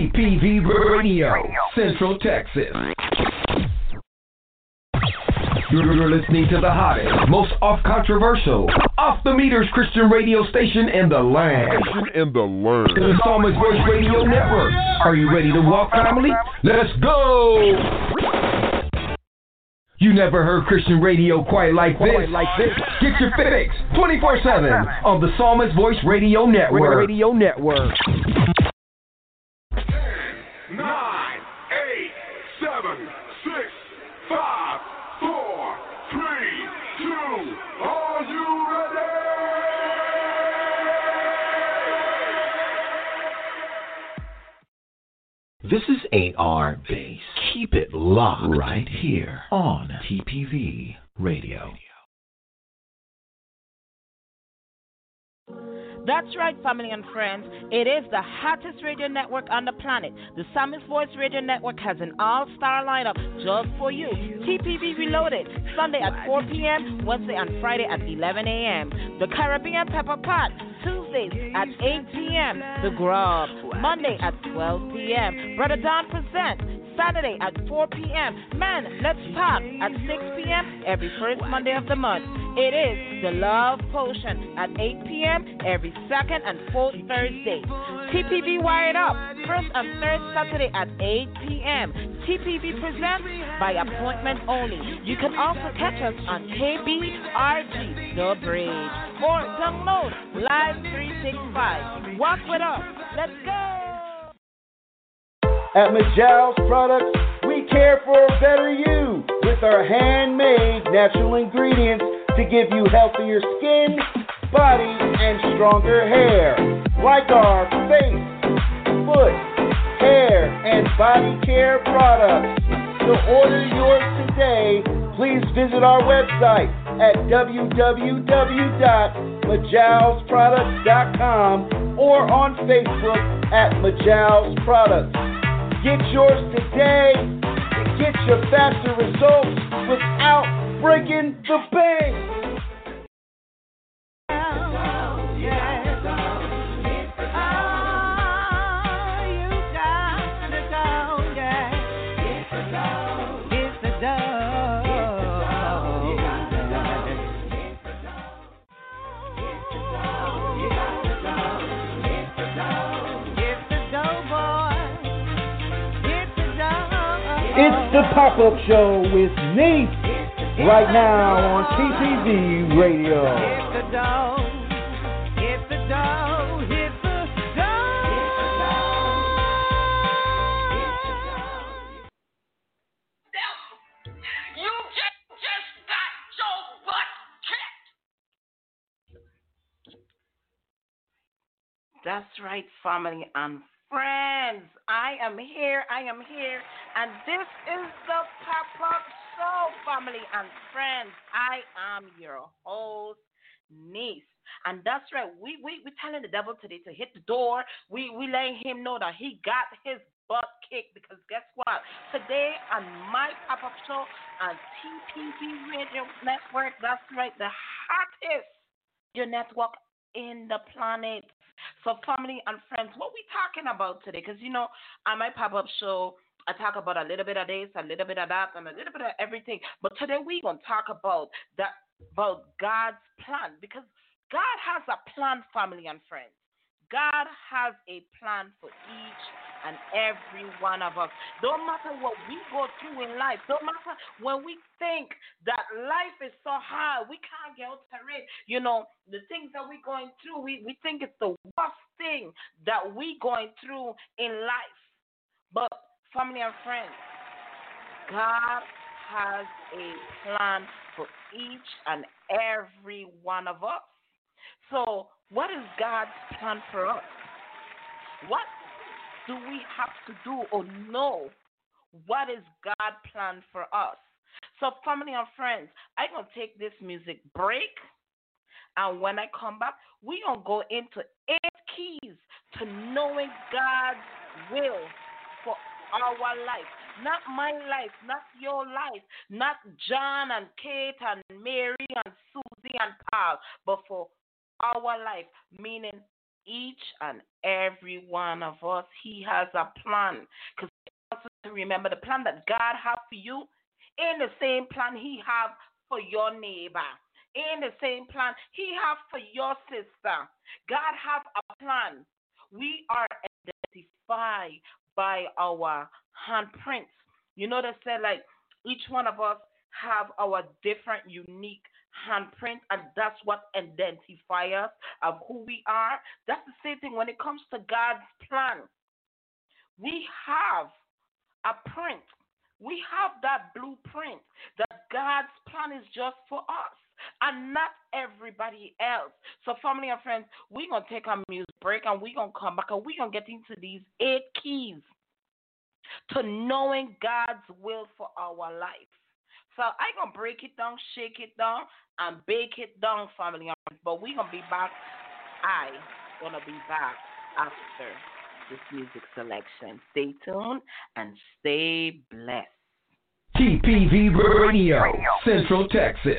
TPV Radio, Central Texas. You're listening to the hottest, most off-controversial, off-the-meters Christian radio station in the land. The Psalmist Voice Radio Network. Are you ready to walk, family? Let's go! You never heard Christian radio quite like this. Get your fix 24/7 on the Psalmist Voice Radio Network. 9, 8, 7, 6, 5, 4, 3, 2, are you ready? This is AR Base. Keep it locked right here on TPV Radio. That's right, family and friends. It is the hottest radio network on the planet. The Psalmist Voice Radio Network has an all-star lineup just for you. TPV Reloaded, Sunday at 4 p.m., Wednesday and Friday at 11 a.m. The Caribbean Pepper Pot, Tuesdays at 8 p.m. The Grub, Monday at 12 p.m. Brother Don Presents, Saturday at 4 p.m. Man, Let's Talk at 6 p.m. every first Monday of the month. It is the Love Potion at 8 p.m. every second and fourth Thursday. TPV Wired Up, first and third Saturday at 8 p.m. TPV presents by appointment only. You can also catch us on KBRG The Bridge or download Live 365. Walk with us. Let's go. At Majal's Products, we care for a better you with our handmade natural ingredients to give you healthier skin, body, and stronger hair. Like our face, foot, hair, and body care products. To order yours today, please visit our website at www.majalsproducts.com or on Facebook at Majal's Products. Get yours today to get your faster results without breaking the bank. It's the Pop-Up Show with Nate, right now on TPV Radio. Hit the dough, hit the dough, hit the dough. You just got your butt kicked. That's right, family and friends. I am here, and this is the Pop-Up Show, family and friends. I am your host, Niece. And that's right, we telling the devil today to hit the door. We letting him know that he got his butt kicked, because guess what? Today on my Pop-Up Show on TPV Radio Network, that's right, the hottest radio network in the planet. So, family and friends, what we talking about today? Because, you know, on my pop-up show, I talk about a little bit of this, a little bit of that, and a little bit of everything. But today we're going to talk about God's plan, because God has a plan, family and friends. God has a plan for each and every one of us. Don't matter what we go through in life. Don't matter when we think that life is so hard, we can't get out of it. You know, the things that we're going through, we think it's the worst thing that we're going through in life. But, family and friends, God has a plan for each and every one of us. So, what is God's plan for us? What do we have to do or know? What is God's plan for us? So, family and friends, I'm going to take this music break. And when I come back, we're going to go into 8 keys to knowing God's will for our life. Not my life, not your life, not John and Kate and Mary and Susie and Paul, but for our life, meaning each and every one of us. He has a plan. Because to remember the plan that God has for you in the same plan He has for your neighbor. In the same plan He has for your sister. God has a plan. We are identified by our handprints. You know, they said like each one of us have our different, unique handprint, and that's what identifies us of who we are. That's the same thing when it comes to God's plan. We have a print. We have that blueprint that God's plan is just for us and not everybody else. So, family and friends, we're going to take a music break and we're going to come back and we're going to get into these 8 keys to knowing God's will for our life. So I'm going to break it down, shake it down, and bake it down, family. But we're going to be back. I'm going to be back after this music selection. Stay tuned and stay blessed. TPV Radio, Central Texas.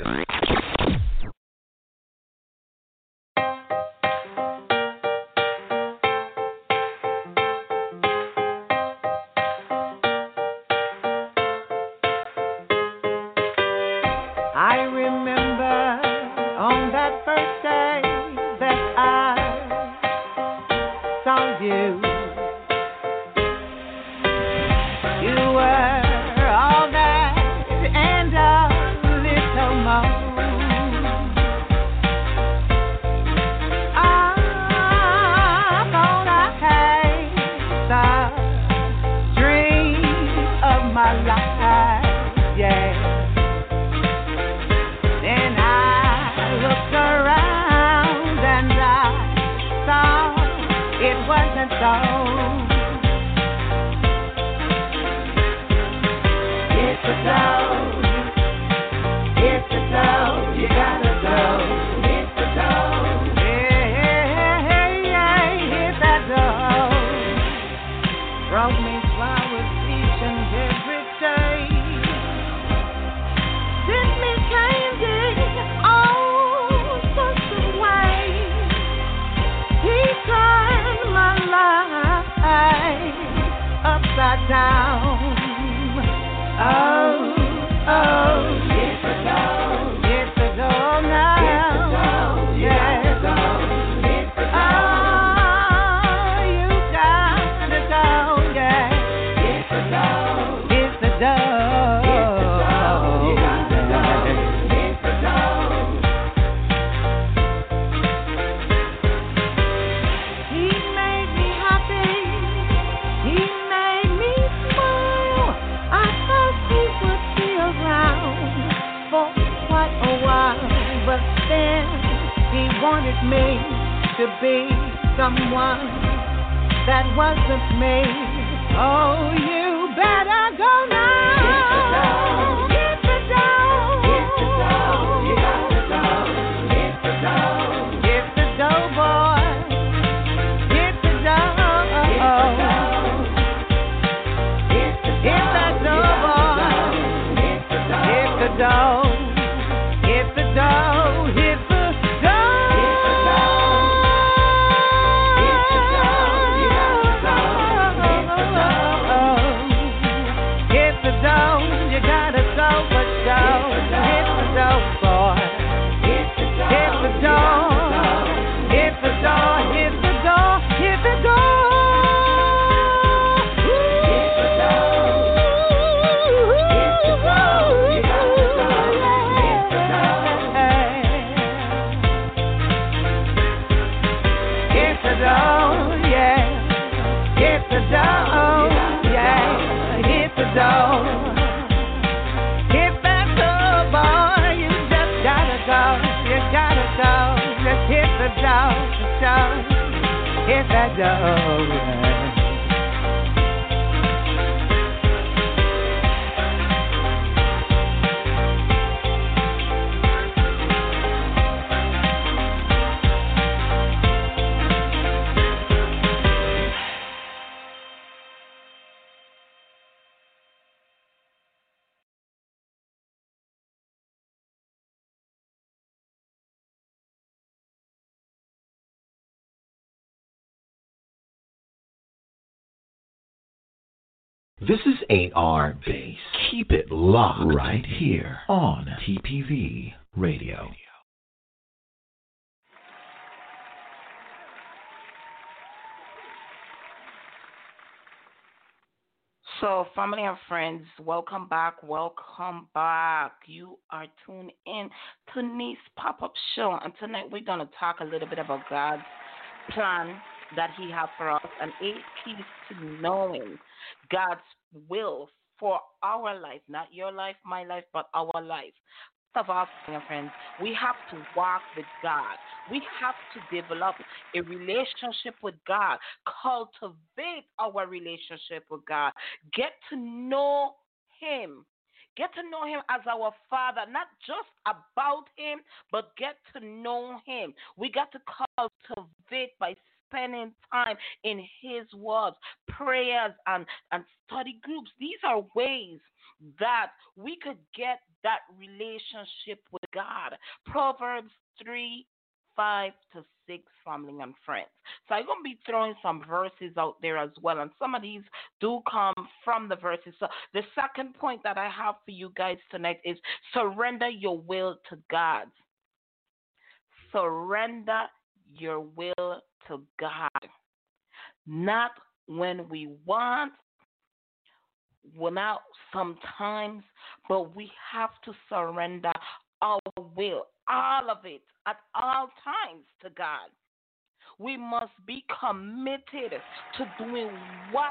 Hit that door. This is AR Base. Keep it locked right here on TPV Radio. So, family and friends, welcome back. Welcome back. You are tuned in to Nice Pop-Up Show. And tonight we're going to talk a little bit about God's plan that He has for us and 8 keys to knowing God's will for our life. Not your life, my life, but our life. Of all, friends, we have to walk with God. We have to develop a relationship with God. Cultivate our relationship with God. Get to know Him. Get to know Him as our Father, not just about Him, but get to know Him. We got to cultivate by spending time in His words, prayers, and study groups. These are ways that we could get that relationship with God. Proverbs 3:5-6, family and friends. So I'm going to be throwing some verses out there as well, and some of these do come from the verses. So the second point that I have for you guys tonight is surrender your will to God. Surrender your will to God. Not when we want, well, not sometimes, but we have to surrender our will, all of it, at all times to God. We must be committed to doing whatever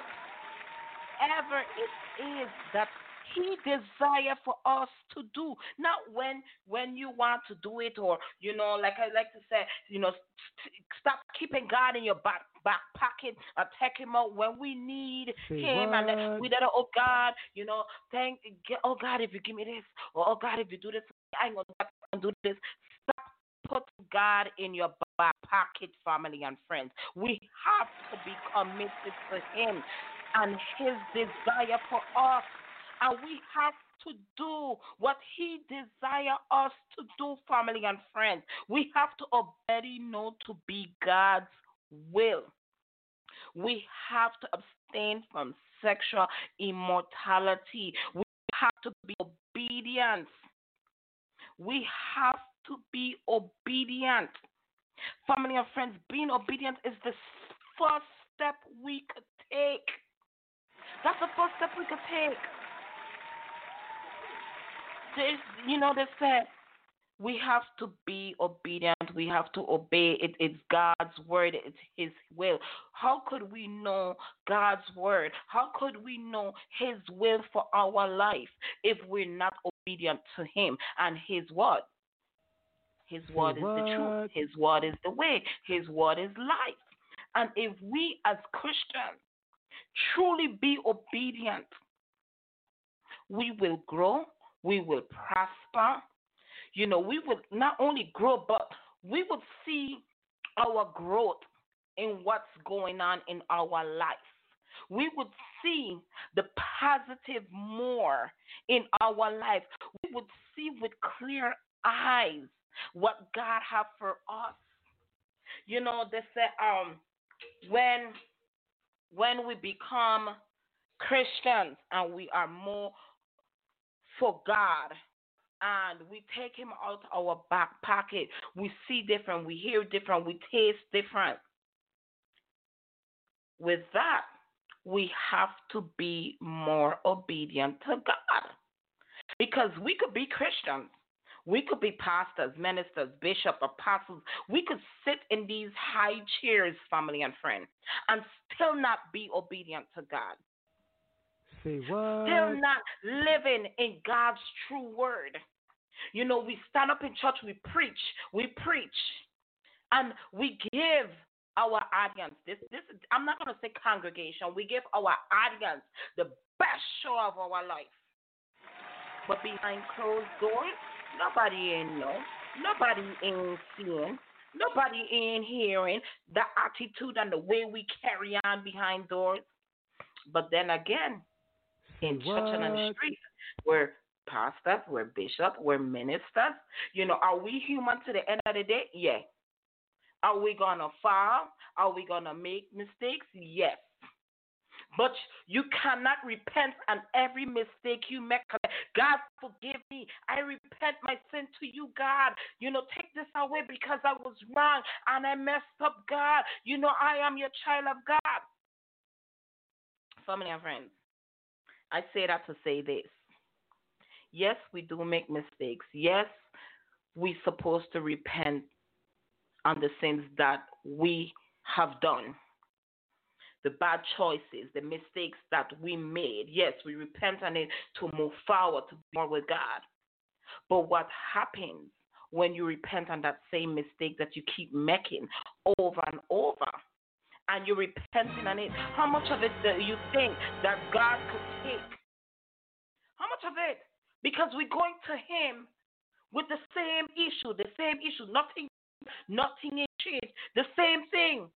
it is that He desires for us to do. Not when you want to do it, or, like I like to say, stop keeping God in your back pocket or take Him out when we need Him. What? And we let, oh God, oh God, if you give me this, or oh God, if you do this, I ain't going to do this. Stop putting God in your back pocket, family and friends. We have to be committed to Him and His desire for us. And we have to do what He desires us to do, family and friends. We have to already know to be God's will. We have to abstain from sexual immortality. We have to be obedient. We have to be obedient. Family and friends, being obedient is the first step we could take. That's the first step we could take. They said we have to be obedient. We have to obey. It's God's word. It's His will. How could we know God's word? How could we know His will for our life if we're not obedient to Him and His word? His word is the truth. His word is the way. His word is life. And if we as Christians truly be obedient, we will grow. We will prosper. We will not only grow, but we will see our growth in what's going on in our life. We would see the positive more in our life. We would see with clear eyes what God has for us. They say when we become Christians and we are more for God, and we take Him out our back pocket, we see different, we hear different, we taste different. With that, we have to be more obedient to God. Because we could be Christians. We could be pastors, ministers, bishops, apostles. We could sit in these high chairs, family and friends, and still not be obedient to God. Say what? Still not living in God's true word. We stand up in church, we preach, and we give our audience, this I'm not going to say congregation, we give our audience the best show of our life. But behind closed doors, nobody ain't know, nobody ain't seeing, nobody ain't hearing the attitude and the way we carry on behind doors. But then again, in church and on the street, we're pastors, we're bishops, we're ministers. Are we human to the end of the day? Yeah. Are we going to fall? Are we going to make mistakes? Yes. But you cannot repent on every mistake you make. God, forgive me. I repent my sin to you, God. Take this away because I was wrong and I messed up, God. I am your child of God. Family and friends, I say that to say this. Yes, we do make mistakes. Yes, we're supposed to repent on the sins that we have done. The bad choices, the mistakes that we made. Yes, we repent on it to move forward, to be more with God. But what happens when you repent on that same mistake that you keep making over and over, and you're repenting on it? How much of it do you think that God could take? How much of it? Because we're going to Him with the same issue, nothing is changed, the same thing.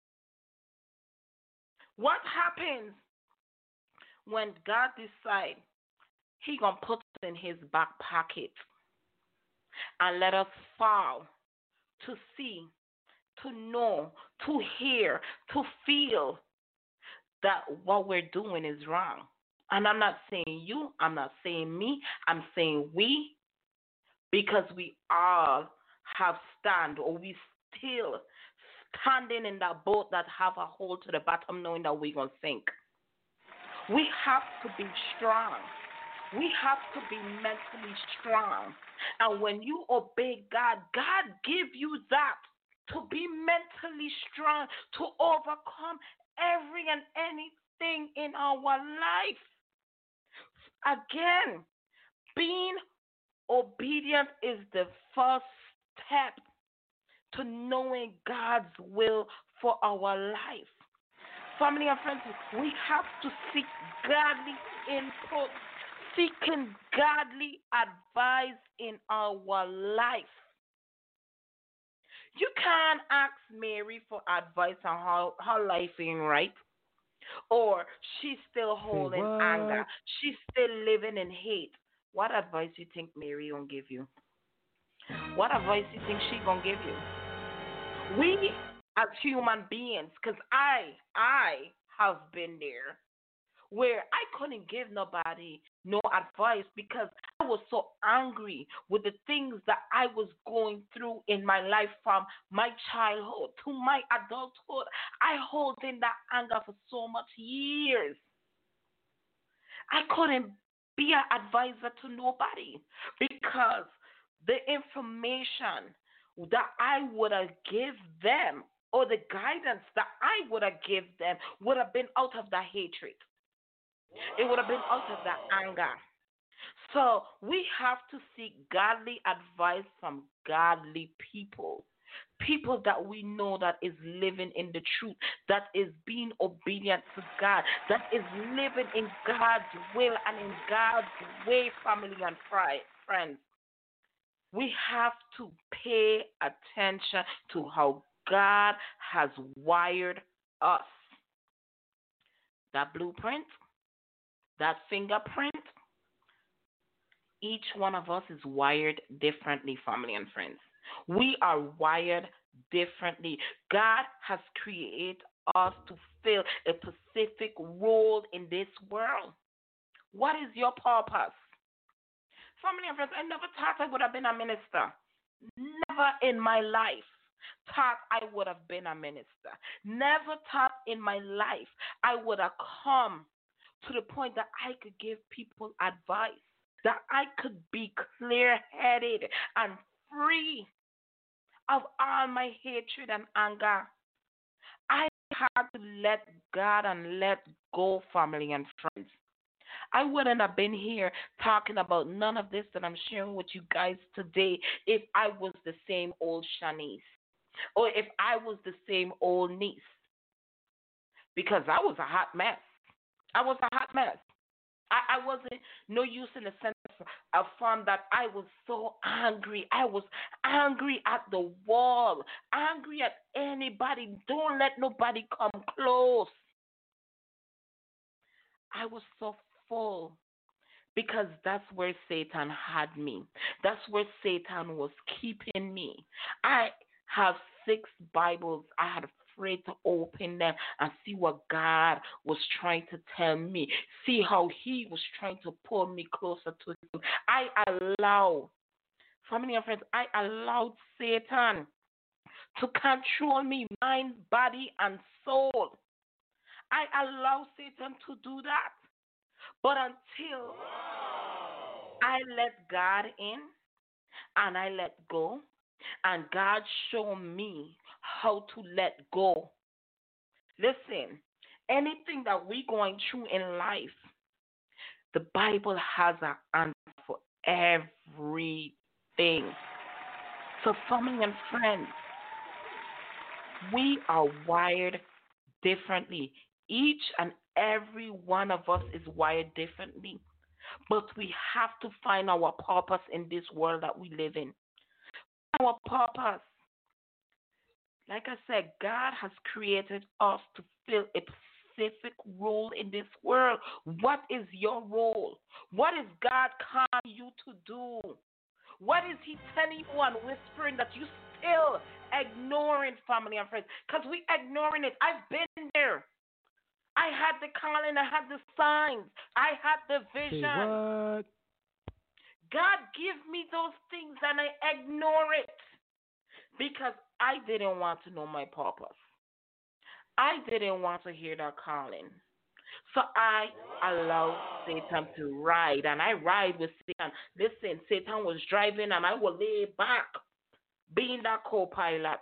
What happens when God decides He going to put us in His back pocket and let us fall to see, to know, to hear, to feel that what we're doing is wrong? And I'm not saying you, I'm not saying me, I'm saying we, because we all have we still standing in that boat that have a hole to the bottom, knowing that we're going to sink. We have to be strong. We have to be mentally strong. And when you obey God, God give you that to be mentally strong, to overcome every and anything in our life. Again, being obedient is the first step to knowing God's will for our life. Family and friends, we have to seek godly input, seeking godly advice in our life. You can't ask Mary for advice on how her life ain't right, or she's still holding anger, she's still living in hate. What advice you think Mary gonna give you? What advice you think she gonna give you? We as human beings, because I have been there, where I couldn't give nobody no advice because I was so angry with the things that I was going through in my life from my childhood to my adulthood. I hold in that anger for so much years. I couldn't be an advisor to nobody because the information that I would have give them or the guidance that I would have give them would have been out of that hatred. It would have been out of that anger. So we have to seek godly advice from godly people. People that we know that is living in the truth, that is being obedient to God, that is living in God's will and in God's way, family and friends. We have to pay attention to how God has wired us. That blueprint, that fingerprint, each one of us is wired differently, family and friends. We are wired differently. God has created us to fill a specific role in this world. What is your purpose? Family and friends, I never thought I would have been a minister. Never in my life thought I would have been a minister. Never thought in my life I would have come to the point that I could give people advice, that I could be clear-headed and free of all my hatred and anger. I had to let God and let go, family and friends. I wouldn't have been here talking about none of this that I'm sharing with you guys today if I was the same old Shanice or if I was the same old niece, because I was a hot mess. I was a hot mess. I wasn't no use in the sense of fun that I was so angry. I was angry at the wall, angry at anybody. Don't let nobody come close. I was so full because that's where Satan had me. That's where Satan was keeping me. I have 6 Bibles. I had afraid to open them and see what God was trying to tell me. See how He was trying to pull me closer to Him. Family and friends, I allowed Satan to control me, mind, body, and soul. I allowed Satan to do that. But until I let God in and I let go, and God showed me how to let go. Listen, anything that we're going through in life, the Bible has an answer for everything. So, family and friends, we are wired differently. Each and every one of us is wired differently. But we have to find our purpose in this world that we live in. Our purpose. Like I said, God has created us to fill a specific role in this world. What is your role? What is God calling you to do? What is He telling you and whispering that you still ignoring, family and friends? Because we ignoring it. I've been there. I had the calling, I had the signs, I had the vision. Say what? God give me those things and I ignore it because I didn't want to know my purpose. I didn't want to hear that calling. So I allowed Satan to ride, and I ride with Satan. Listen, Satan was driving and I would lay back, being that co-pilot.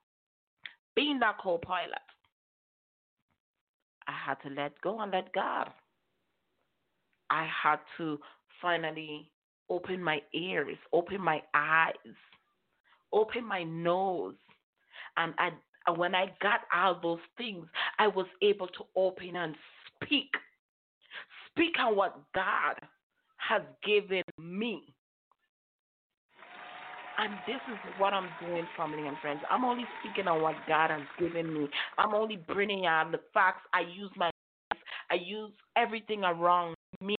I had to let go and let God. I had to finally open my ears, open my eyes, open my nose. And when I got all those things, I was able to open and speak. Speak on what God has given me. And this is what I'm doing, family and friends. I'm only speaking on what God has given me. I'm only bringing out the facts. I use everything around me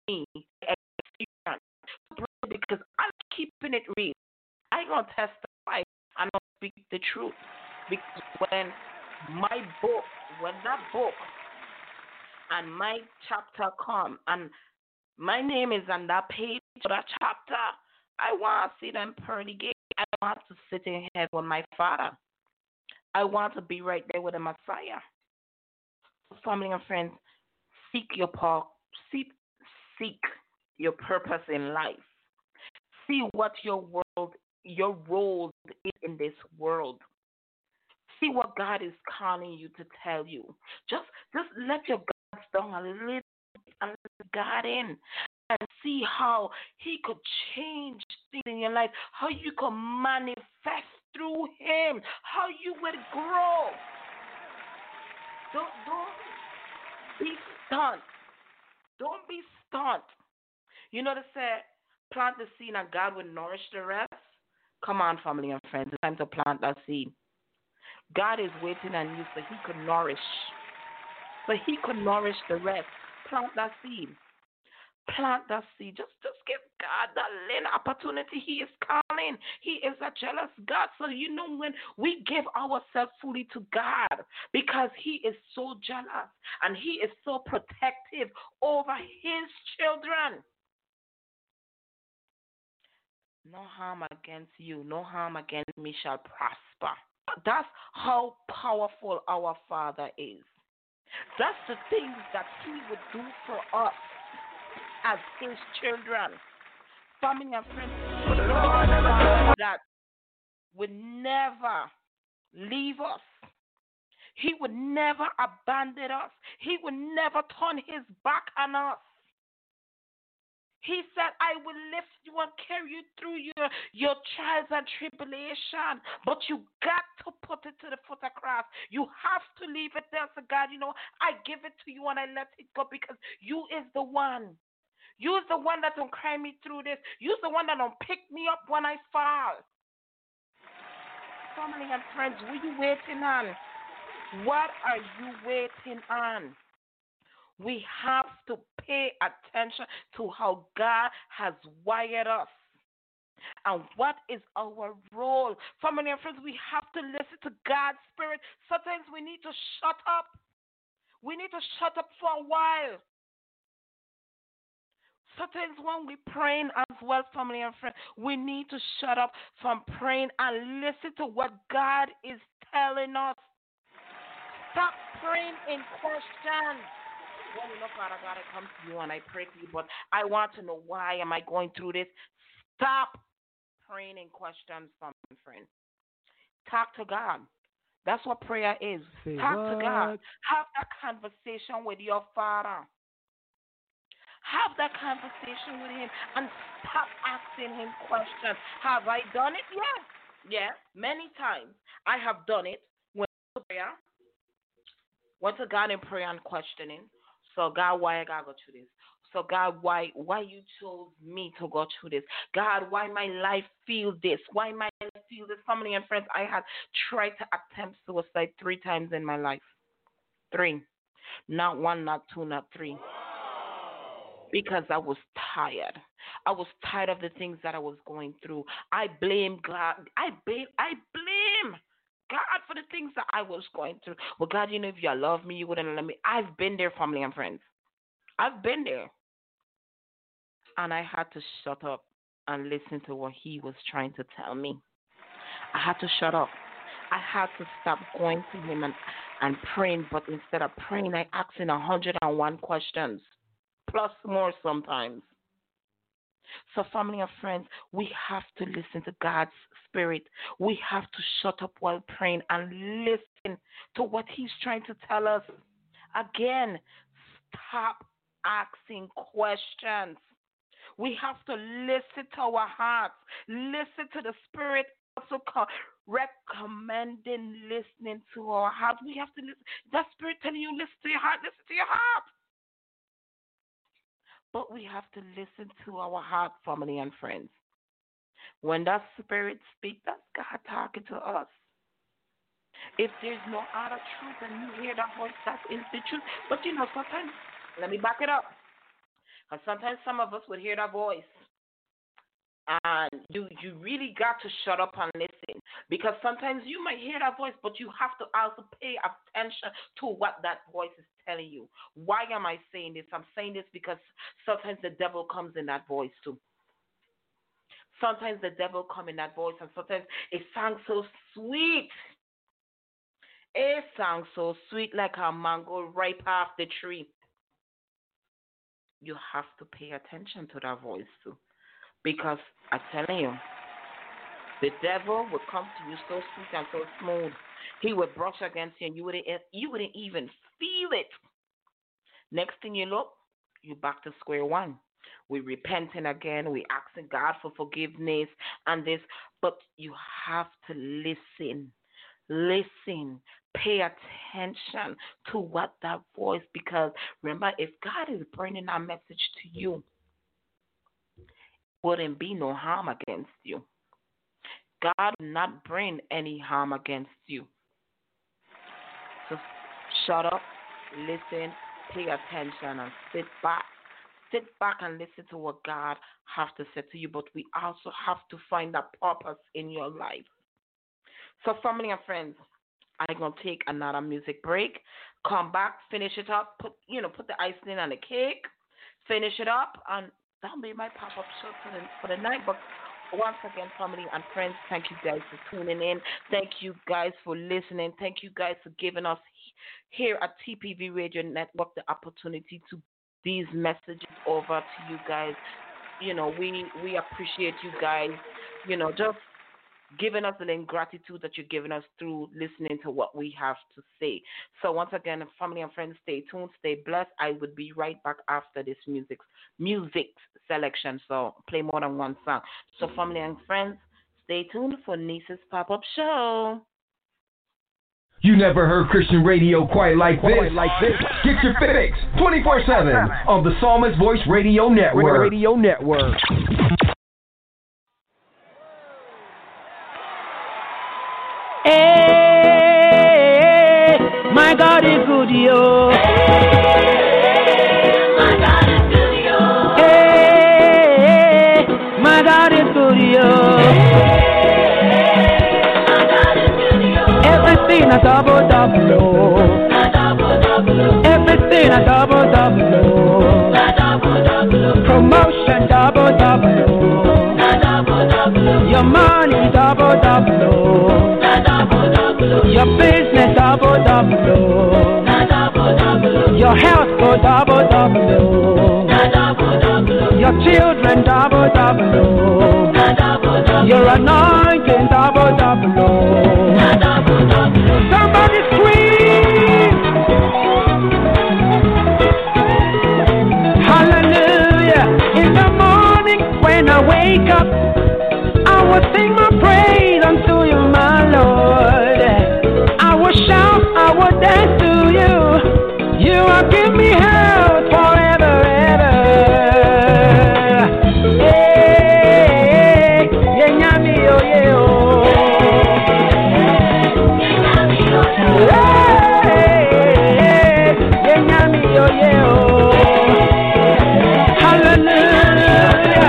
because I'm keeping it real. I don't testify. I don't speak the truth. Because when that book and my chapter come and my name is on that page of that chapter, I want to see them pearly gates. I want to sit in heaven with my Father. I want to be right there with the Messiah. Family and friends, seek your purpose in life. See what your role is in this world. See what God is calling you to tell you. Just let your guards down a little and let God in. And see how He could change things in your life, how you could manifest through Him, how you would grow. Don't be stunned. Don't be stunned. You know, they say, plant the seed and God will nourish the rest. Come on, family and friends, it's time to plant that seed. God is waiting on you so He could nourish. So He could nourish the rest. Plant that seed. Plant that seed. Just give God that little opportunity. He is calling. He is a jealous God. So you know when we give ourselves fully to God, because He is so jealous and He is so protective over His children. No harm against you, no harm against me shall prosper. That's how powerful our Father is. That's the things that He would do for us as His children. Family and friends, that would never leave us. He would never abandon us. He would never turn His back on us. He said, I will lift you and carry you through your trials and tribulation. But you got to put it to the foot of cross. You have to leave it there. So God, I give it to you and I let it go because you is the one. You is the one that don't carry me through this. You is the one that don't pick me up when I fall. Family and friends, what are you waiting on? What are you waiting on? We have to pay attention to how God has wired us. And what is our role? Family and friends, we have to listen to God's Spirit. Sometimes we need to shut up. We need to shut up for a while. Sometimes when we're praying as well, family and friends, we need to shut up from praying and listen to what God is telling us. Stop praying in questions. Well, Father God, I come to you and I pray to you, but I want to know why am I going through this. Stop praying in questions, family and friends. Talk to God. That's what prayer is. Talk to God. Have that conversation with your Father. Have that conversation with him and stop asking him questions. Have I done it? Yes. Yes, many times I have done it. Went to prayer, went to God in prayer and questioning. So God, why I gotta go through this? So God, why you chose me to go through this? God, why my life feel this? Why my life feel this? Family and friends, I had tried to attempt suicide 3 times in my life. 3. Not 1, not 2, not 3. Because I was tired. I was tired of the things that I was going through. I blame God. I blame God for the things that I was going through. Well, God, if you love me, you wouldn't let me. I've been there, family and friends. I've been there. And I had to shut up and listen to what he was trying to tell me. I had to shut up. I had to stop going to him and praying, but instead of praying, I asked him 101 questions. Plus more sometimes. So family and friends, we have to listen to God's Spirit. We have to shut up while praying and listen to what he's trying to tell us. Again, stop asking questions. We have to listen to our hearts. Listen to the Spirit. Also recommending listening to our heart. We have to listen. That Spirit telling you, listen to your heart. Listen to your heart. But we have to listen to our heart, family and friends. When that Spirit speaks, that's God talking to us. If there's no other truth and you hear that voice, that is the truth. But sometimes, let me back it up. And sometimes some of us would hear that voice. And you really got to shut up and listen. Because sometimes you might hear that voice, but you have to also pay attention to what that voice is telling you. Why am I saying this? I'm saying this because sometimes the devil comes in that voice too. Sometimes the devil comes in that voice, and sometimes it sounds so sweet. It sounds so sweet like a mango ripe off the tree. You have to pay attention to that voice too. Because I tell you, the devil would come to you so sweet and so smooth. He would brush against you and you wouldn't even feel it. Next thing you look, you're back to square one. We're repenting again. We're asking God for forgiveness and this. But you have to listen. Listen. Pay attention to what that voice, because remember, if God is bringing that message to you, wouldn't be no harm against you. God will not bring any harm against you. So shut up, listen, pay attention, and sit back. Sit back and listen to what God has to say to you. But we also have to find that purpose in your life. So family and friends, I'm going to take another music break. Come back, finish it up, put the icing on the cake, finish it up, and that'll be my pop-up show for the night. But once again, family and friends, thank you guys for tuning in. Thank you guys for listening. Thank you guys for giving us here at TPV Radio Network the opportunity to these messages over to you guys. We appreciate you guys, just giving us the gratitude that you're giving us through listening to what we have to say. So once again, family and friends, stay tuned, stay blessed. I would be right back after this music selection. So play more than one song. So family and friends, stay tuned for Nisa's Pop-Up Show. You never heard Christian radio quite like this. Get your fix 24/7 on the Psalmist Voice Radio Network. Hey, my God is good, yo. Hey, my God is good, yo. Hey, my God is good, yo. double, double, oh. Your business double, double, oh. Your health go double, double, oh. Your children double, double, oh. Your anointing double, double, oh. Somebody scream. Hallelujah. In the morning when I wake up, I will sing my praise unto you, my Lord. I will shout, I will dance to you. You will give me help forever, ever. Hey, yeah, nyami, oh, yeah, oh. Hey, yeah, nyami, oh, yeah, oh. Hallelujah.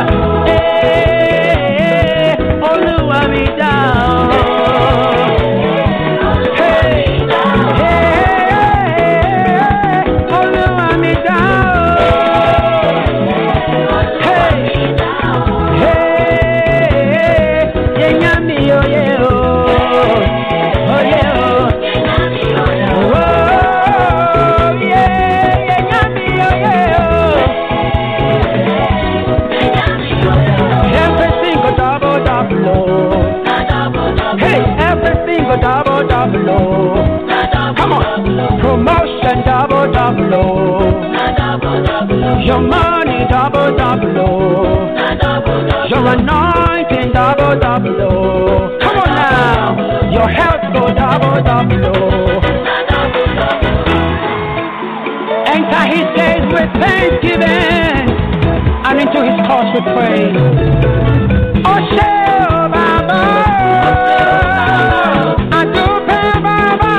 Hey, Oluwa mi down. Hey, Oluwa mi down. Hey, yeah, nyami, oh, yeah, oh. Oh, yeah, oh. Oh, yeah, nyami, oh, yeah, oh. Everything go double, double, oh. Hey, everything go double, double, oh. Come on, promotion double, double, oh. Your money double, double, oh. Your anointing double, double, oh. Come on now, your health go double, double, oh. Enter his gates with thanksgiving and into his courts with praise. Oh, Sheo Baba, Adupe Baba,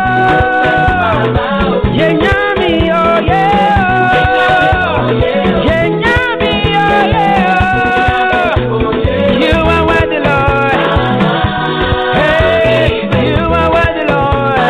Yenyami, oh yeah, Yenyami, oh yeah. You are worthy, Lord. Hey, you are worthy, Lord.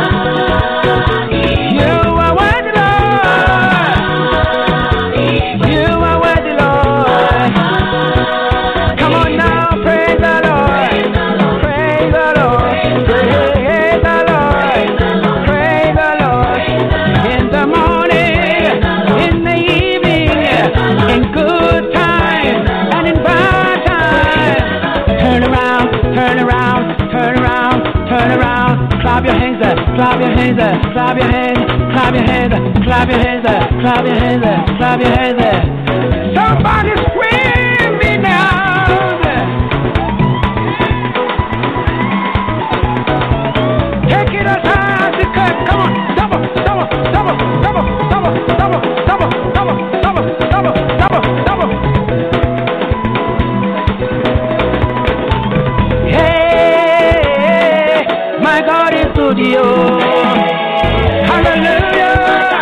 You are worthy, Lord. You are worthy, Lord. Come on now, praise the Lord. Praise the Lord. Praise the Lord. Praise the Lord. In the morning, in the evening, in good time and in bad time. Turn around, turn around, turn around, turn around. Clap your hands up, clap your hands up, clap your hands, clap your hands up, clap your hands up, clap your hands up, clap your hands up. Somebody scream me now. Take it as high as you can. Come on, double, double, double, double, double, double, double, double, double, double, double, double. Hey, my God is good, yo. Hallelujah.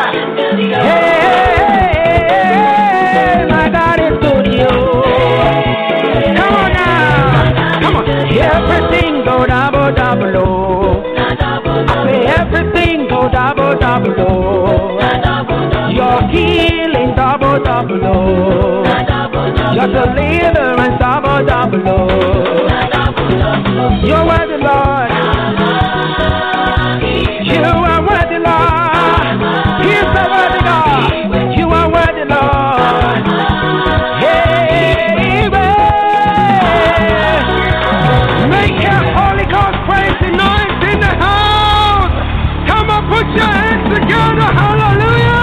Hey, my God is good, yo. Come on now, come on. Everything go double, double, oh. I say everything go double, double, oh. Your healing double, double, oh. Your deliverance double, double, oh. You're worthy, Lord. You are worthy, Lord. He's the worthy God. You are worthy, Lord. Hey, make your Holy Ghost praise the noise in the house. Come on, put your hands together. Hallelujah.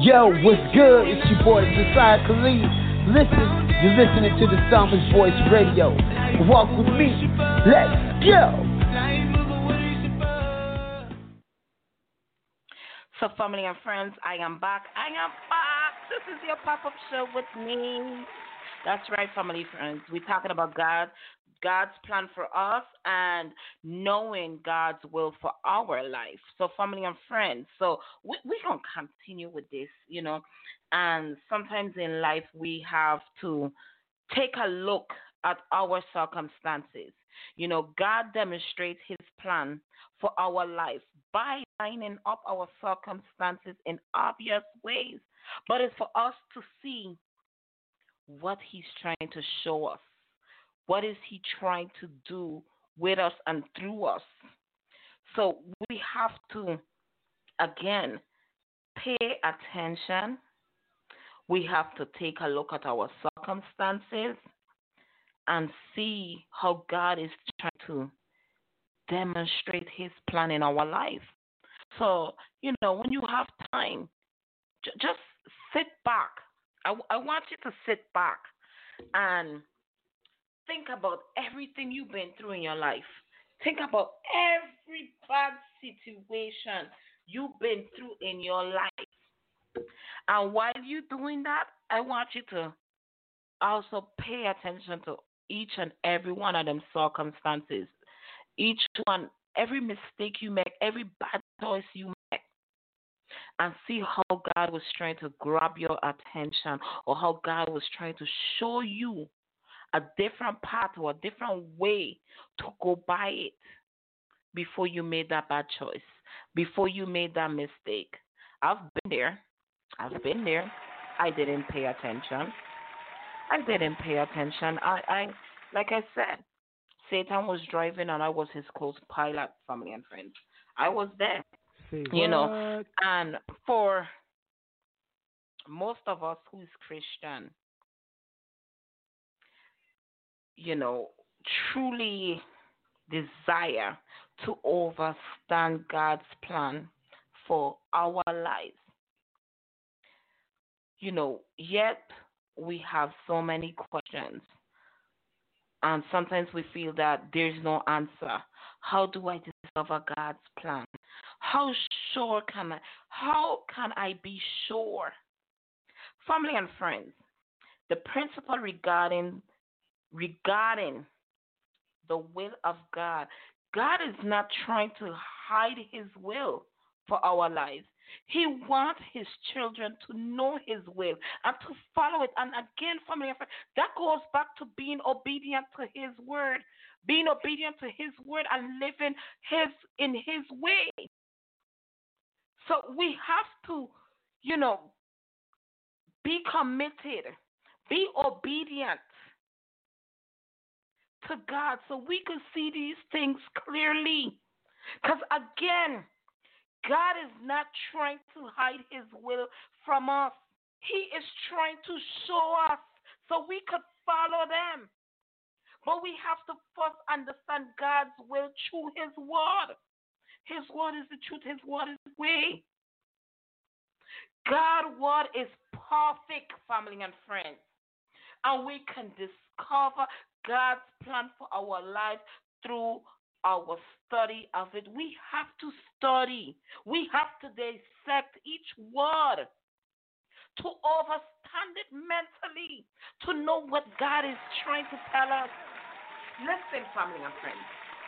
Yo, what's good? It's your boy Josiah Khalid. Listen, you're listening to the Psalmist Voice Radio. Walk with me. Let's go. So, family and friends, I am back. This is your pop-up show with me. That's right, family friends. We're talking about God's plan for us and knowing God's will for our life. So, family and friends, so we're going to continue with this, and sometimes in life we have to take a look at our circumstances. God demonstrates his plan for our life by lining up our circumstances in obvious ways. But it's for us to see what he's trying to show us. What is he trying to do with us and through us? So we have to, again, pay attention. We have to take a look at our circumstances and see how God is trying to demonstrate his plan in our life. So, when you have time, just sit back. I want you to sit back and think about everything you've been through in your life. Think about every bad situation you've been through in your life. And while you're doing that, I want you to also pay attention to each and every one of them circumstances. Each one, every mistake you make, every bad choice you make, and see how God was trying to grab your attention or how God was trying to show you a different path or a different way to go by it before you made that bad choice, before you made that mistake. I've been there. I didn't pay attention. I like I said, Satan was driving and I was his co-pilot, family and friends. I was there. And for most of us who's Christian, truly desire to understand God's plan for our lives. Yet we have so many questions. And sometimes we feel that there's no answer. How do I discover God's plan? How can I be sure? Family and friends, the principle regarding the will of God, God is not trying to hide his will for our lives. He wants his children to know his will and to follow it. And again, family and friends, that goes back to being obedient to his word, and living in his way. So we have to, be committed, be obedient to God so we can see these things clearly. Because again, God is not trying to hide his will from us. He is trying to show us so we could follow them. But we have to first understand God's will through his word. His word is the truth. His word is the way. God's word is perfect, family and friends. And we can discover God's plan for our lives through our study of it. We have to study. We have to dissect each word to understand it mentally, to know what God is trying to tell us. Listen, family and friends.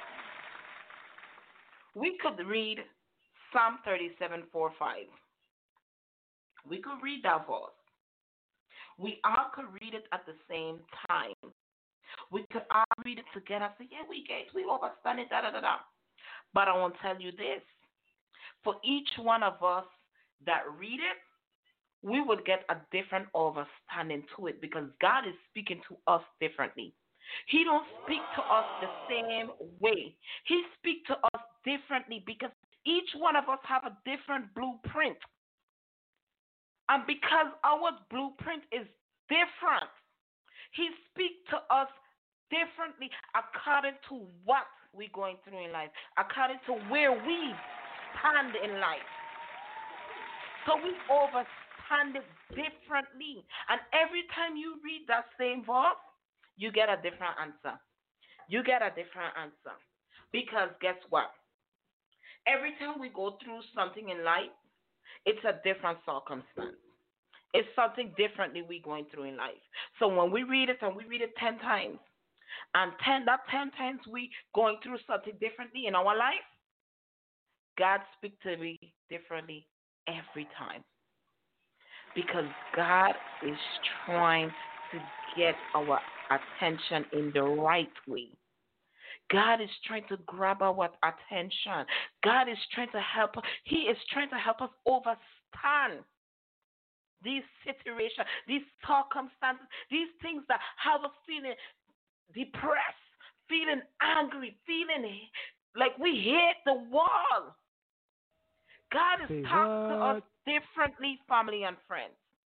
We could read Psalm 37:4-5. We could read that verse. We all could read it at the same time. We could all read it together and say, yeah, we understand it, But I want to tell you this. For each one of us that read it, we would get a different understanding to it because God is speaking to us differently. He don't speak to us the same way. He speaks to us differently because each one of us have a different blueprint. And because our blueprint is different, he speaks to us differently according to what we're going through in life, according to where we stand in life. So we understand understand it differently. And every time you read that same verse, you get a different answer. You get a different answer. Because guess what? Every time we go through something in life, it's a different circumstance. It's something differently we're going through in life. So when we read it and we read it 10 times, and 10 times we going through something differently in our life, God speaks to me differently every time. Because God is trying to get our attention in the right way. God is trying to grab our attention. God is trying to help us. He is trying to help us overstand these situations, these circumstances, these things that have us feeling depressed, feeling angry, feeling like we hit the wall. God is talking to us differently, family and friends.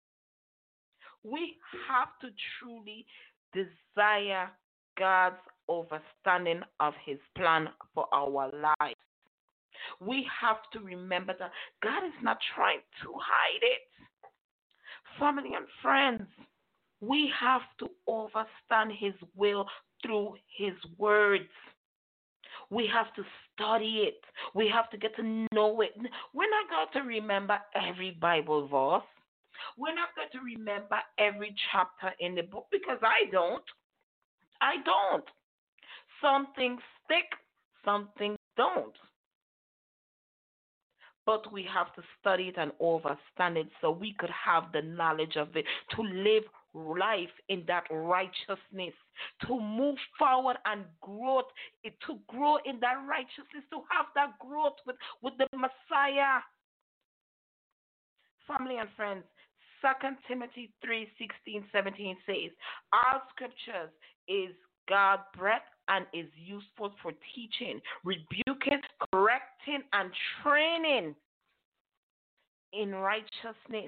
We have to truly desire God's understanding of His plan for our lives. We have to remember that God is not trying to hide it. Family and friends, we have to understand His will through His words. We have to study it. We have to get to know it. We're not going to remember every Bible verse. We're not going to remember every chapter in the book because I don't. Some things stick, some things don't. But we have to study it and understand it so we could have the knowledge of it, to live life in that righteousness, to move forward and growth, to grow in that righteousness, to have that growth with the Messiah. Family and friends, 2 Timothy 3:16-17 says, all scriptures is God breathed and is useful for teaching, rebuking, correcting, and training in righteousness,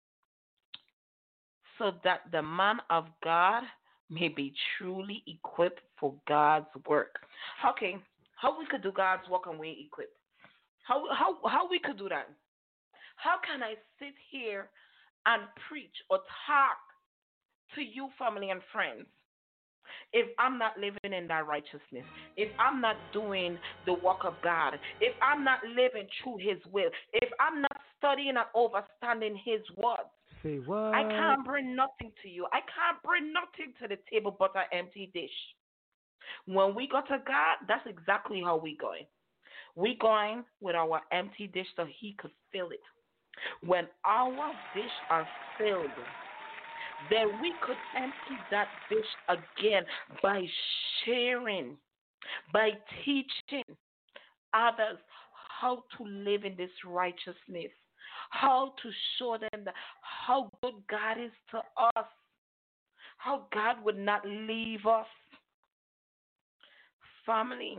so that the man of God may be truly equipped for God's work. Okay, how we could do God's work and we equipped? How we could do that? How can I sit here and preach or talk to you, family and friends, if I'm not living in that righteousness, if I'm not doing the work of God, if I'm not living through His will, if I'm not studying and understanding His words? Say what? I can't bring nothing to you. I can't bring nothing to the table but an empty dish. When we go to God, that's exactly how we going. We going with our empty dish so He could fill it. When our dish are filled, then we could empty that dish again by sharing, by teaching others how to live in this righteousness, how to show them how good God is to us, how God would not leave us. Family,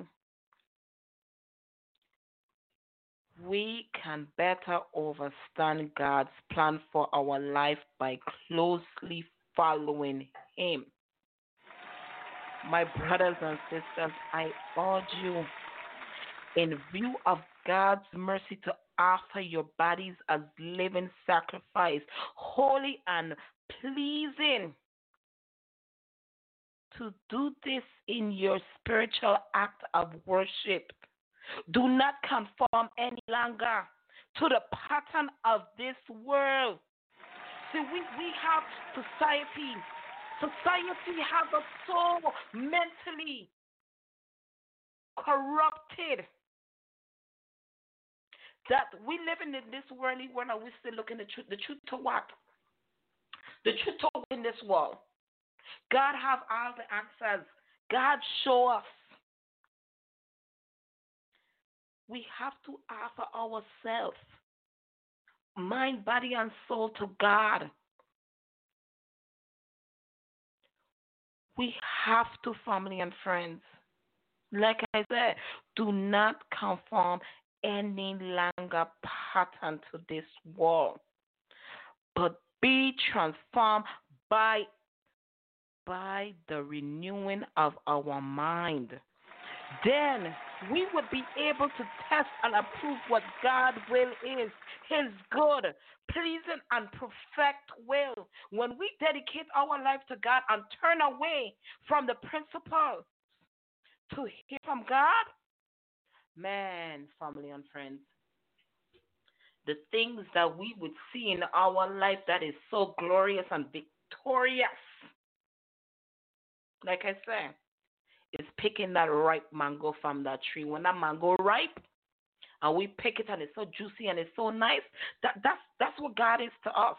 we can better understand God's plan for our life by closely following Him. My brothers and sisters, I urge you, in view of God's mercy, to offer your bodies as living sacrifice, holy and pleasing. To do this in your spiritual act of worship. Do not conform any longer to the pattern of this world. See, we have society. Society has us so mentally corrupted that we live in this worldly world and we still looking at the truth. The truth to what? The truth to in this world. God have all the answers. God show us. We have to offer ourselves, mind, body, and soul to God. We have to, family and friends. Like I said, do not conform any longer pattern to this world, but be transformed by the renewing of our mind. then we would be able to test and approve what God's will is, His good, pleasing, and perfect will. When we dedicate our life to God and turn away from the principle to hear from God, man, family and friends, the things that we would see in our life that is so glorious and victorious, like I said, is picking that ripe mango from that tree. When that mango ripe and we pick it and it's so juicy and it's so nice, that's what God is to us.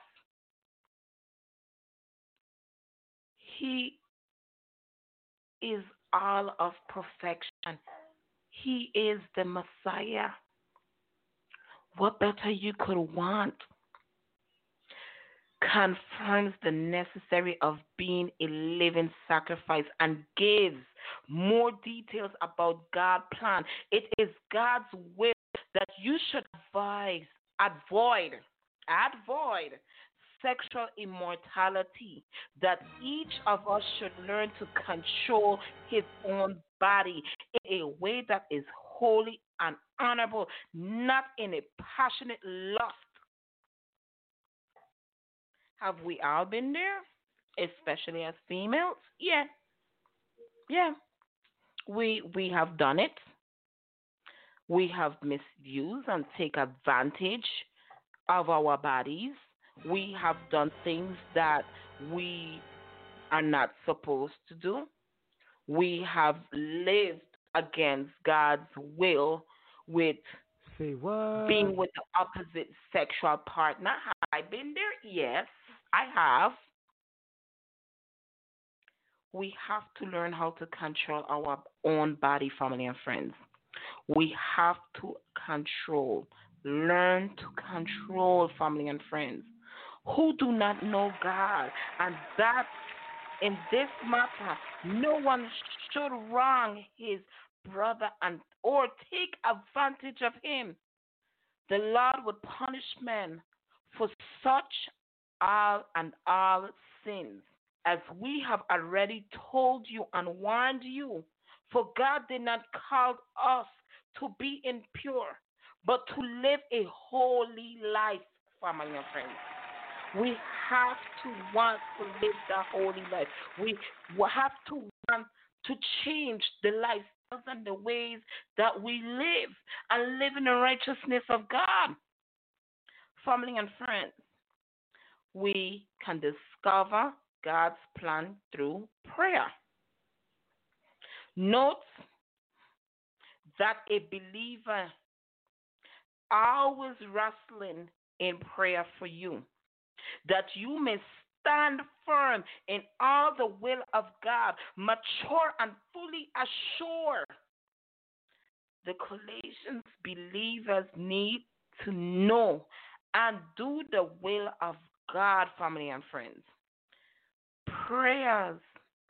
He is all of perfection. He is the Messiah. What better you could want? Confirms the necessary of being a living sacrifice and gives more details about God's plan. It is God's will that you should avoid sexual immortality, that each of us should learn to control his own body in a way that is holy and honorable, not in a passionate lust. Have we all been there, especially as females? Yeah. We have done it. We have misused and take advantage of our bodies. We have done things that we are not supposed to do. We have lived against God's will with being with the opposite sexual partner. Have I been there? Yes, I have. We have to learn how to control our own body, family, and friends. We have to learn to control family and friends who do not know God, and that in this matter, no one should wrong his brother or take advantage of him. The Lord would punish men for such all sins, as we have already told you and warned you. For God did not call us to be impure, but to live a holy life, family and friends. We have to want to live that holy life. We have to want to change the lifestyles and the ways that we live and live in the righteousness of God. Family and friends, we can discover God's plan through prayer. Note that a believer always wrestling in prayer for you, that you may stand firm in all the will of God, mature and fully assured. The Colossians believers need to know and do the will of God, family and friends. Prayers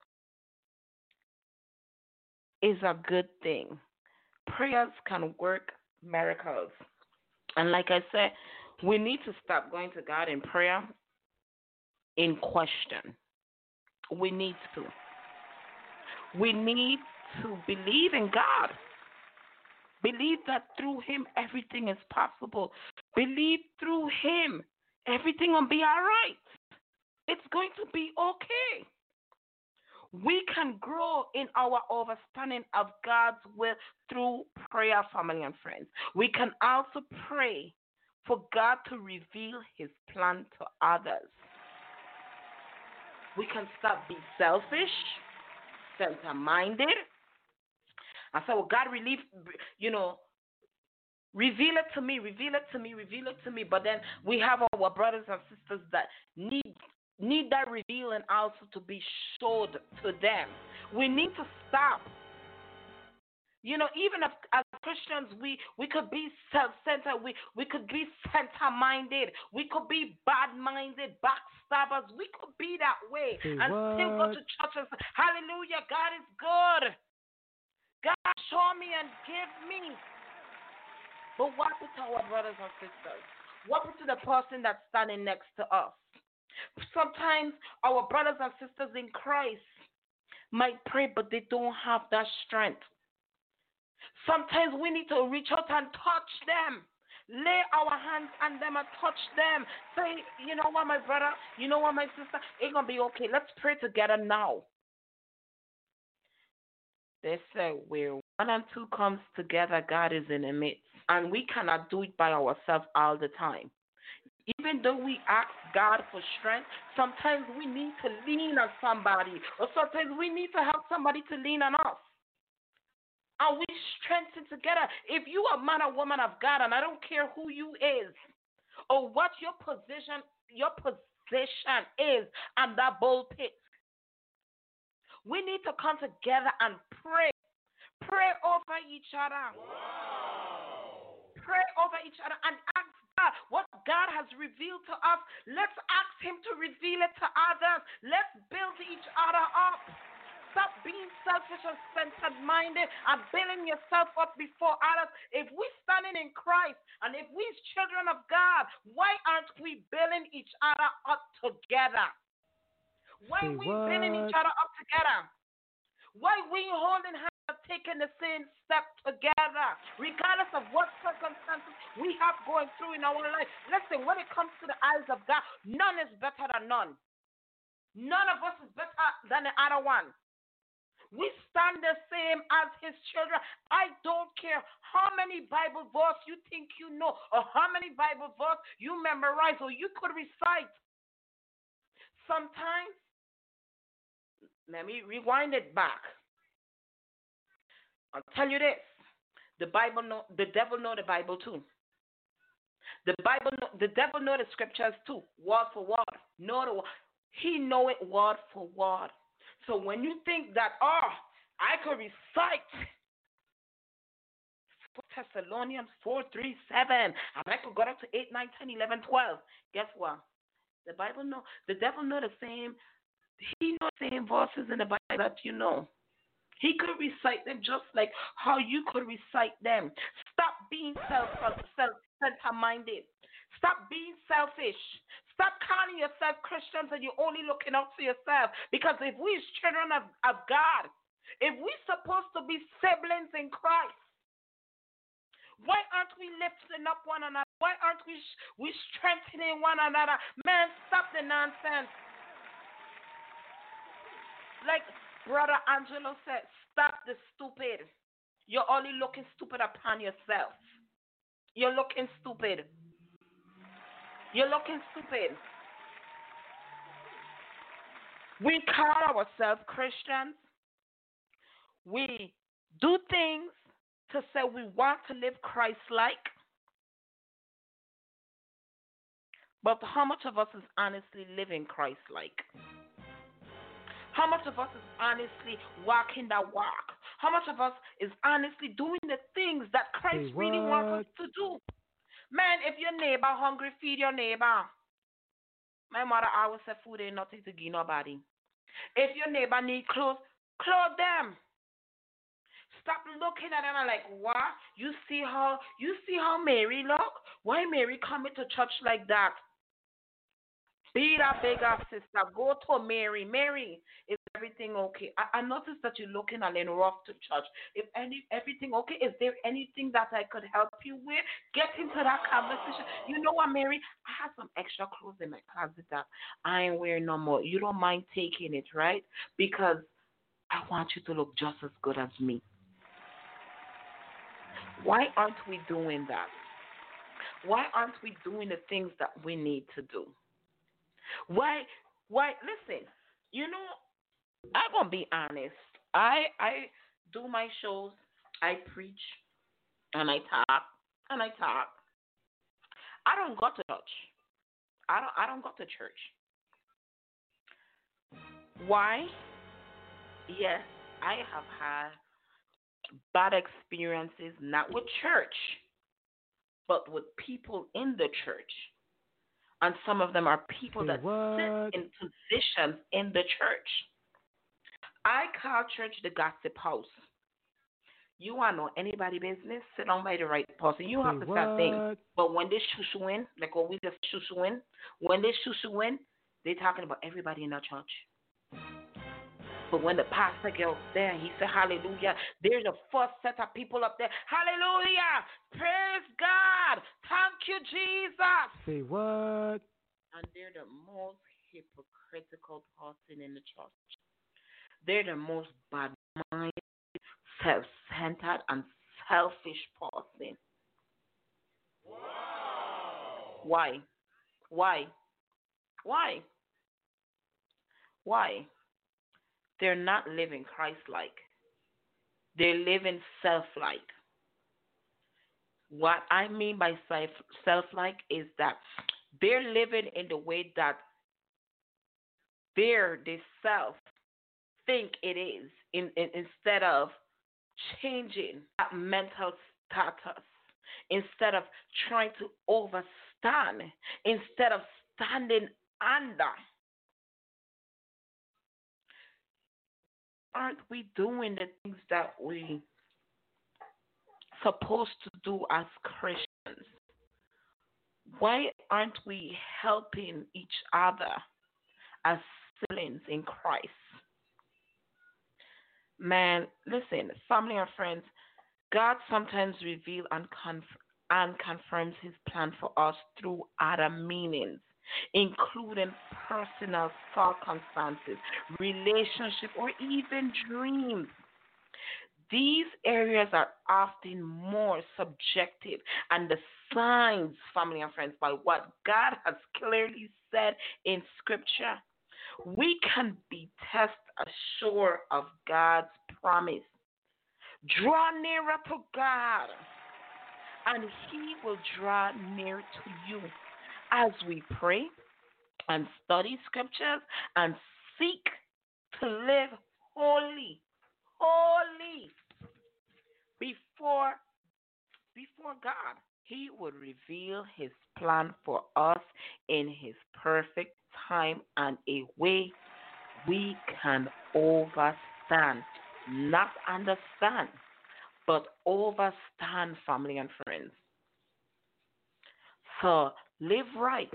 is a good thing. Prayers can work miracles. And like I said, we need to stop going to God in prayer in question. We need to. We need to believe in God. Believe that through Him everything is possible. Believe through Him everything will be all right. It's going to be okay. We can grow in our understanding of God's will through prayer, family and friends. We can also pray for God to reveal His plan to others. We can stop being selfish, center-minded, and say, well, God, reveal it to me, reveal it to me, reveal it to me. But then we have our brothers and sisters that need that revealing also to be showed to them. We need to stop. Even if, as Christians, we could be self-centered, we could be center-minded, we could be bad-minded, backstabbers, we could be that way and still go to church and say, hallelujah, God is good. God, show me and give me. But what happened to our brothers and sisters? What happened to the person that's standing next to us? Sometimes our brothers and sisters in Christ might pray, but they don't have that strength. Sometimes we need to reach out and touch them. Lay our hands on them and touch them. Say, you know what, my brother? You know what, my sister? It's going to be okay. Let's pray together now. They say where one and two comes together, God is in the midst. And we cannot do it by ourselves all the time. Even though we ask God for strength, sometimes we need to lean on somebody. Or sometimes we need to have somebody to lean on us. And we strengthen together. If you are a man or woman of God, and I don't care who you is, or what your position is on that pulpit, we need to come together and pray. Pray over each other. Wow. Pray over each other and ask God what God has revealed to us. Let's ask Him to reveal it to others. Let's build each other up. Stop being selfish and centered-minded and building yourself up before others. If we're standing in Christ and if we're children of God, why aren't we building each other up together? Why are we building each other up together? Why are we holding hands and taking the same step together, regardless of what circumstances we have going through in our life? Listen, when it comes to the eyes of God, none is better than none. None of us is better than the other one. We stand the same as His children. I don't care how many Bible verses you think you know or how many Bible verses you memorize or you could recite. Sometimes, let me rewind it back. I'll tell you this. The devil know the Bible too. The devil know the scriptures too, word for word. He know it word for word. So when you think that, I could recite 4 Thessalonians 4:3-7, and I could go up to 8, 9, 10, 11, 12. Guess what? The devil know the same. He knows the same verses in the Bible that you know. He could recite them just like how you could recite them. Stop being center-minded. Stop being selfish. Stop calling yourself Christians and you're only looking out for yourself. Because if we're children of God, if we're supposed to be siblings in Christ, why aren't we lifting up one another? Why aren't we strengthening one another? Man, stop the nonsense. Like Brother Angelo said, stop the stupid. You're only looking stupid upon yourself. You're looking stupid. You're looking stupid. We call ourselves Christians. We do things to say we want to live Christ-like. But how much of us is honestly living Christ-like? How much of us is honestly walking that walk? How much of us is honestly doing the things that Christ really wants us to do? Man, if your neighbor hungry, feed your neighbor. My mother always said food ain't nothing to give nobody. If your neighbor need clothes, clothe them. Stop looking at them and like, what? You see how Mary look? Why Mary coming to church like that? Be that bigger sister. Go to Mary. Mary, is everything okay? I noticed that you're looking a little rough to church. If everything okay, is there anything that I could help you with? Get into that conversation. You know what, Mary? I have some extra clothes in my closet that I ain't wearing no more. You don't mind taking it, right? Because I want you to look just as good as me. Why aren't we doing that? Why aren't we doing the things that we need to do? Why, listen, you know, I'm going to be honest. I do my shows, I preach, and I talk. I don't go to church. I don't go to church. Why? Yes, I have had bad experiences, not with church, but with people in the church. And some of them are people that sit in positions in the church. I call church the gossip house. You want to know anybody's business? Sit down by the right person. You have to start thinking. But when they shoo in, like what we just shoo in, when they shoo in, they're talking about everybody in the church. But when the pastor gets up there and he said, hallelujah, there's a first set of people up there. Hallelujah. Praise God. Thank you, Jesus. Say what? And they're the most hypocritical person in the church. They're the most bad-minded, self-centered, and selfish person. Wow. Why? They're not living Christ-like. They're living self-like. What I mean by self-like is that they're living in the way that they self think it is, instead of changing that mental status, instead of trying to overstand, instead of standing under. Aren't we doing the things that we supposed to do as Christians? Why aren't we helping each other as siblings in Christ? Man, listen, family and friends, God sometimes reveals and confirms his plan for us through other meanings, including personal circumstances, relationship, or even dreams. These areas are often more subjective, and the signs, family and friends, by what God has clearly said in Scripture, we can be test assured of God's promise. Draw nearer to God, and he will draw near to you as we pray and study Scriptures and seek to live holy before God. He would reveal his plan for us in his perfect time and a way we can overstand, not understand, but overstand, family and friends. So live right.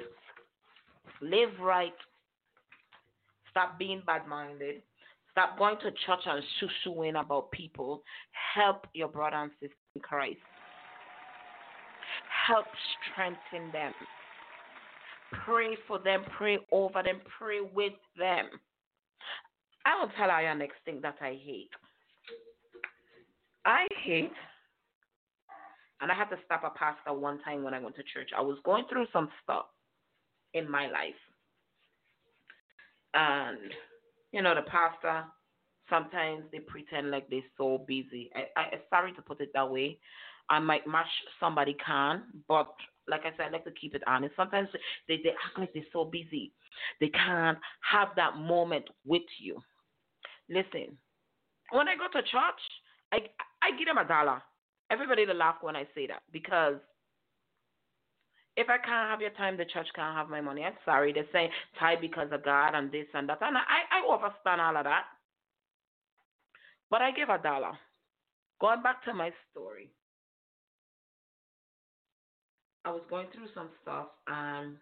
Stop being bad-minded. Stop going to church and shoo-shooing about people. Help your brother and sister in Christ. Help strengthen them. Pray for them. Pray over them. Pray with them. I will tell you the next thing that I hate. And I had to stop a pastor one time when I went to church. I was going through some stuff in my life. And, the pastor, sometimes they pretend like they're so busy. I'm sorry to put it that way. I might match somebody can, but like I said, I like to keep it honest. Sometimes they act like they're so busy. They can't have that moment with you. Listen, when I go to church, I give them $1. Everybody will laugh when I say that, because if I can't have your time, the church can't have my money. I'm sorry. They're saying tithe because of God and this and that. And I understand all of that. But I give $1. Going back to my story. I was going through some stuff and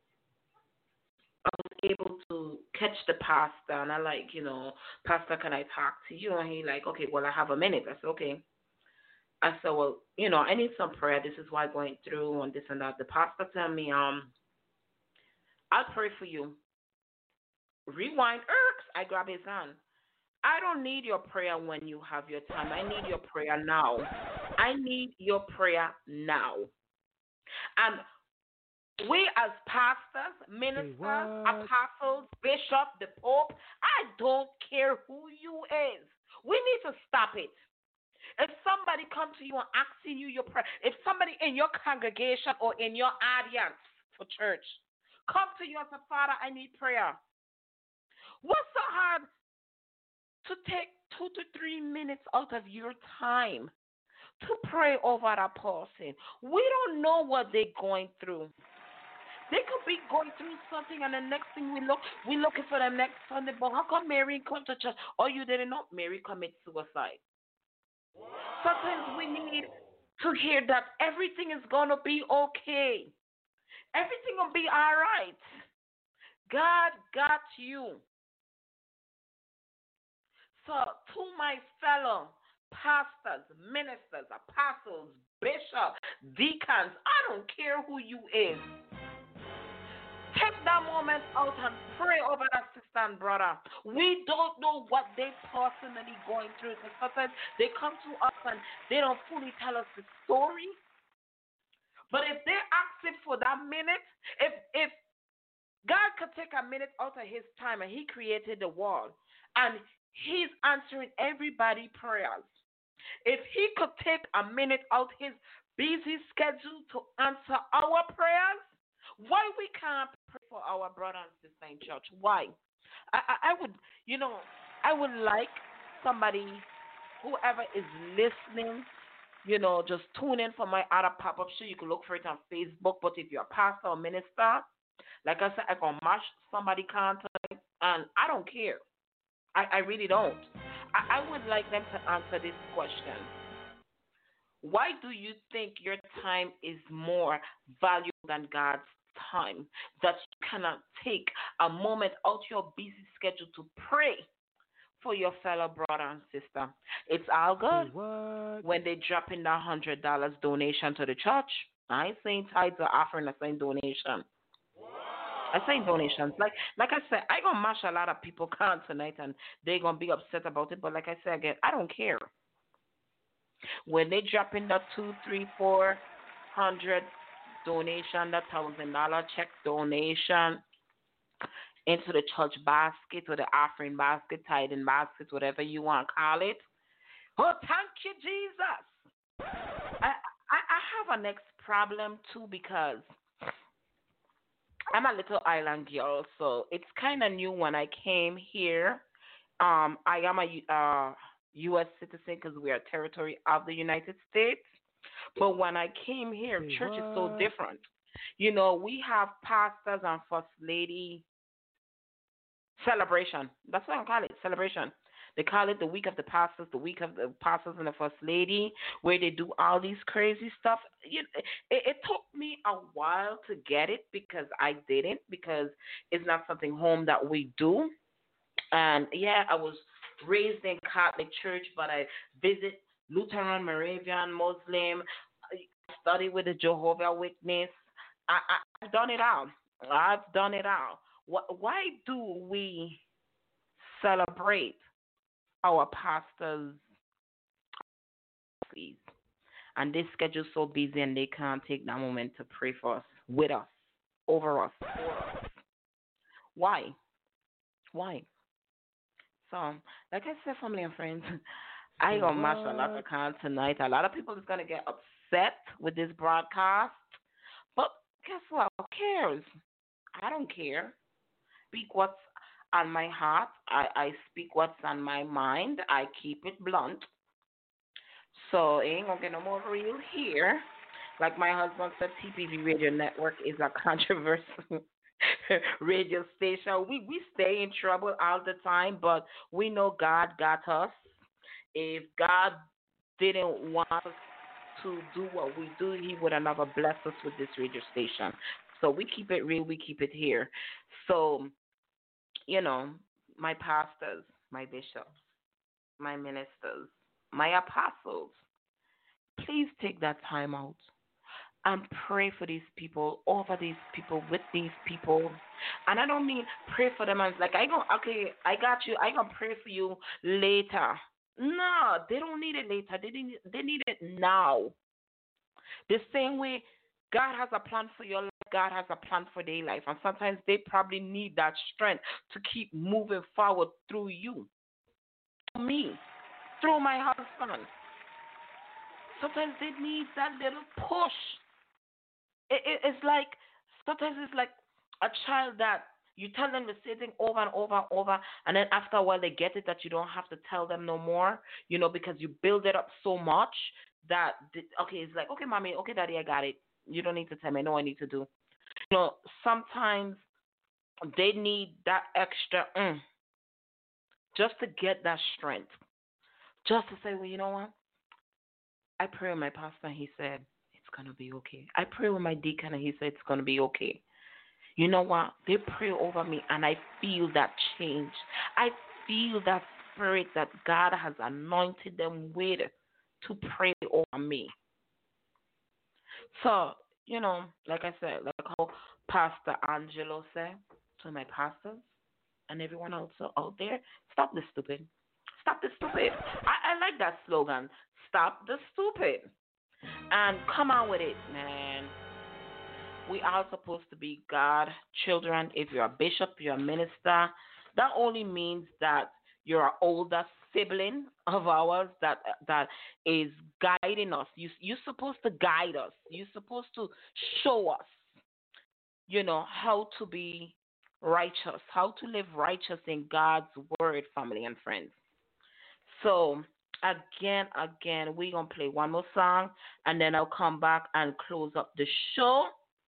I was able to catch the pastor, and I Pastor, can I talk to you? And he okay, well, I have a minute. I said, okay. I said, well, I need some prayer. This is why I'm going through and this and that. The pastor told me, I'll pray for you. Rewind. I grab his hand. I don't need your prayer when you have your time. I need your prayer now. I need your prayer now. And we as pastors, ministers, apostles, bishops, the pope, I don't care who you is. We need to stop it. If somebody comes to you and asking you your prayer, if somebody in your congregation or in your audience for church come to you and say, Father, I need prayer. What's so hard to take 2 to 3 minutes out of your time to pray over that person? We don't know what they're going through. They could be going through something, and the next thing we looking for them next Sunday. But how come Mary come to church? Or you didn't know Mary commit suicide? Sometimes we need to hear that everything is going to be okay. Everything will be all right. God got you. to my fellow pastors, ministers, apostles, bishops, deacons, I don't care who you is. Take that moment out and pray over that sister and brother. We don't know what they personally going through, because sometimes they come to us and they don't fully tell us the story. But if they ask it for that minute, if God could take a minute out of his time and he created the world and he's answering everybody's prayers. If he could take a minute out his busy schedule to answer our prayers, why we can't pray for our brother and sister in church? Why? I would, I would like somebody, whoever is listening, just tune in for my other pop-up show. You can look for it on Facebook. But if you're a pastor or minister, like I said, I can match somebody contact, and I don't care. I really don't. I would like them to answer this question. Why do you think your time is more valuable than God's time, that you cannot take a moment out your busy schedule to pray for your fellow brother and sister? It's all good when they drop in that $100 donation to the church. I ain't saying tithes or offering, I saying donation. I say donations. Like I said, I gonna mash a lot of people can tonight, and they gonna be upset about it. But like I said again, I don't care. When they drop in that $200, $300, $400 donation, that $1,000 check donation into the church basket or the offering basket, tithing basket, whatever you want to call it. Oh, thank you, Jesus. I have a next problem too, because I'm a little island girl, so it's kind of new when I came here. I am a U.S. citizen because we are a territory of the United States. But when I came here, church is so different. We have pastors and first lady celebration. That's what I call it, celebration. They call it the week of the pastors, the week of the pastors and the first lady, where they do all these crazy stuff. It took me a while to get it, because I didn't, because it's not something home that we do. And yeah, I was raised in Catholic church, but I visit Lutheran, Moravian, Muslim, study with the Jehovah's Witness. I've done it all. Why do we celebrate our pastors' fees? And they schedule so busy and they can't take that moment to pray for us, with us, over us, for us. Why? So, like I said, family and friends, I gonna match a lot of cons tonight. A lot of people is gonna get upset with this broadcast, but guess what? Who cares? I don't care. Speak what's on my heart. I speak what's on my mind. I keep it blunt. So ain't gonna get no more real here. Like my husband said, TPV Radio Network is a controversial radio station. We stay in trouble all the time, but we know God got us. If God didn't want us to do what we do, he would have never blessed us with this radio station. So we keep it real, we keep it here. So, my pastors, my bishops, my ministers, my apostles, please take that time out and pray for these people, over these people, with these people. And I don't mean pray for them as like, I got you, I gonna pray for you later. No, they don't need it later. They need it now. The same way God has a plan for your life, God has a plan for their life. And sometimes they probably need that strength to keep moving forward through you, through me, through my husband. Sometimes they need that little push. It's like, sometimes it's like a child that you tell them the same thing over and over and over, and then after a while they get it that you don't have to tell them no more, because you build it up so much that, it's like, okay, mommy, okay, daddy, I got it. You don't need to tell me. I know I need to do. Sometimes they need that extra just to get that strength. Just to say, well, you know what? I pray with my pastor and he said, it's going to be okay. I pray with my deacon and he said, it's going to be okay. You know what? They pray over me and I feel that change. I feel that spirit that God has anointed them with to pray over me. So, like I said, like how Pastor Angelo said to my pastors and everyone else out there, stop the stupid. Stop the stupid. I like that slogan, stop the stupid. And come on with it, man. We are supposed to be God children. If you're a bishop, you're a minister, that only means that you're an older sibling of ours that is guiding us. You're supposed to guide us. You're supposed to show us, how to be righteous, how to live righteous in God's word, family and friends. So, again, we're going to play one more song, and then I'll come back and close up the show.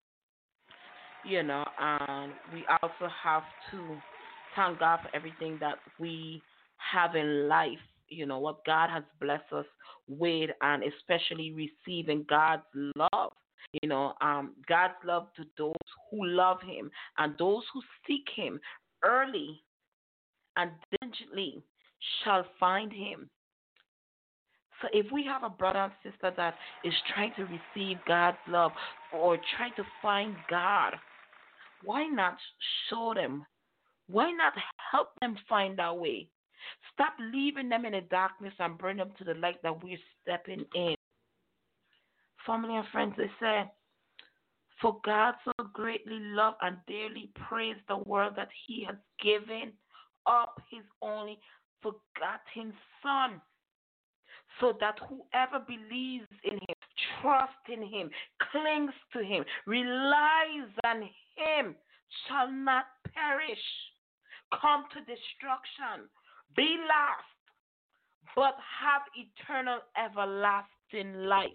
And we also have to thank God for everything that we have in life, what God has blessed us with, and especially receiving God's love. God's love to those who love Him and those who seek Him early and diligently shall find Him. So if we have a brother and sister that is trying to receive God's love or trying to find God, why not show them? Why not help them find our way? Stop leaving them in the darkness and bring them to the light that we're stepping in. Family and friends, they say, for God so greatly loved and dearly praised the world that He has given up His only forgotten Son, so that whoever believes in Him, trusts in Him, clings to Him, relies on Him, shall not perish, come to destruction, be lost, but have eternal everlasting life.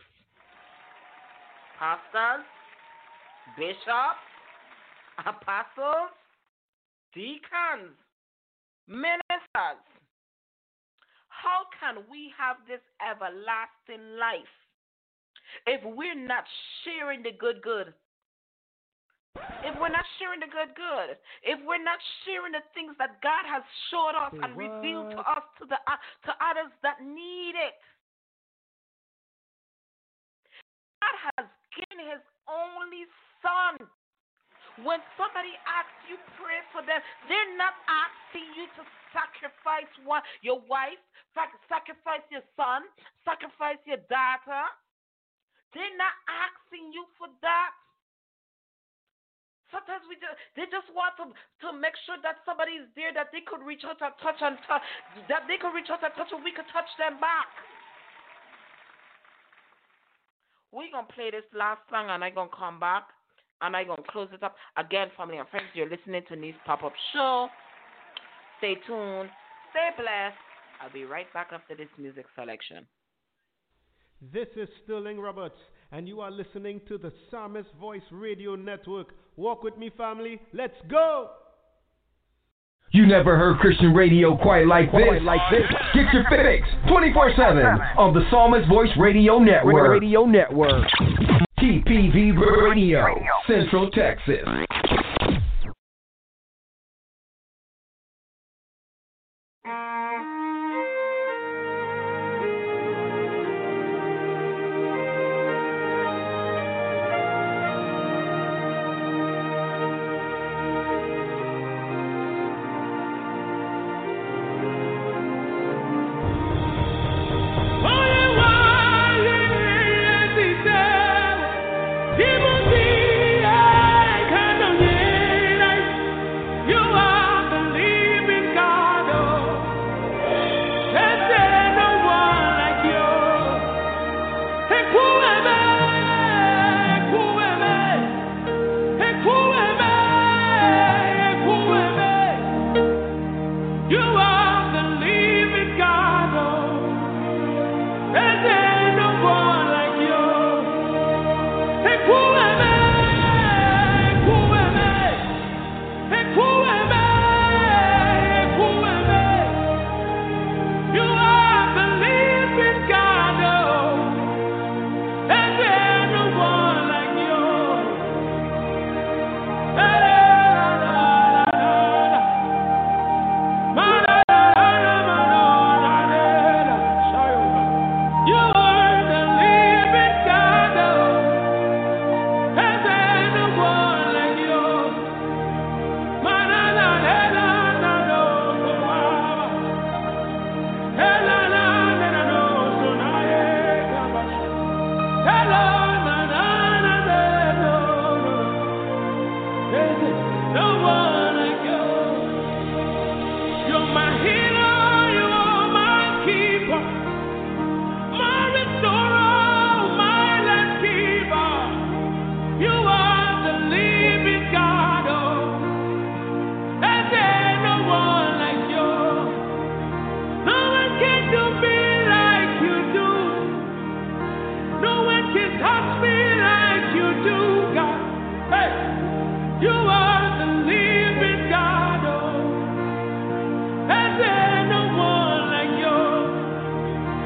Pastors, bishops, apostles, deacons, ministers, how can we have this everlasting life if we're not sharing the good? If we're not sharing the good, if we're not sharing the things that God has showed us and revealed to us to others that need it. God has given His only Son. When somebody asks you pray for them, they're not asking you to sacrifice your wife, sacrifice your son, sacrifice your daughter. They're not asking you for that. Sometimes they just want to make sure that somebody is there that they could reach out and touch, and we could touch them back. We're going to play this last song, and I'm going to come back, and I'm going to close it up. Again, family and friends, you're listening to Nice Pop-Up Show. Stay tuned. Stay blessed. I'll be right back after this music selection. This is Sterling Roberts, and you are listening to the Psalmist Voice Radio Network. Walk with me, family. Let's go! You never heard Christian radio quite like this. Get your fix 24/7 on the Psalmist Voice Radio Network. TPV Radio, Central Texas. People see I cannot.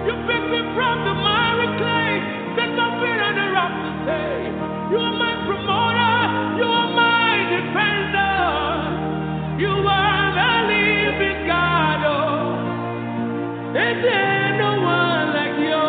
You pick me from the miry clay. Set my feet on the rock to stay. You are my promoter. You are my defender. You are the living God. Oh, is there no one like you?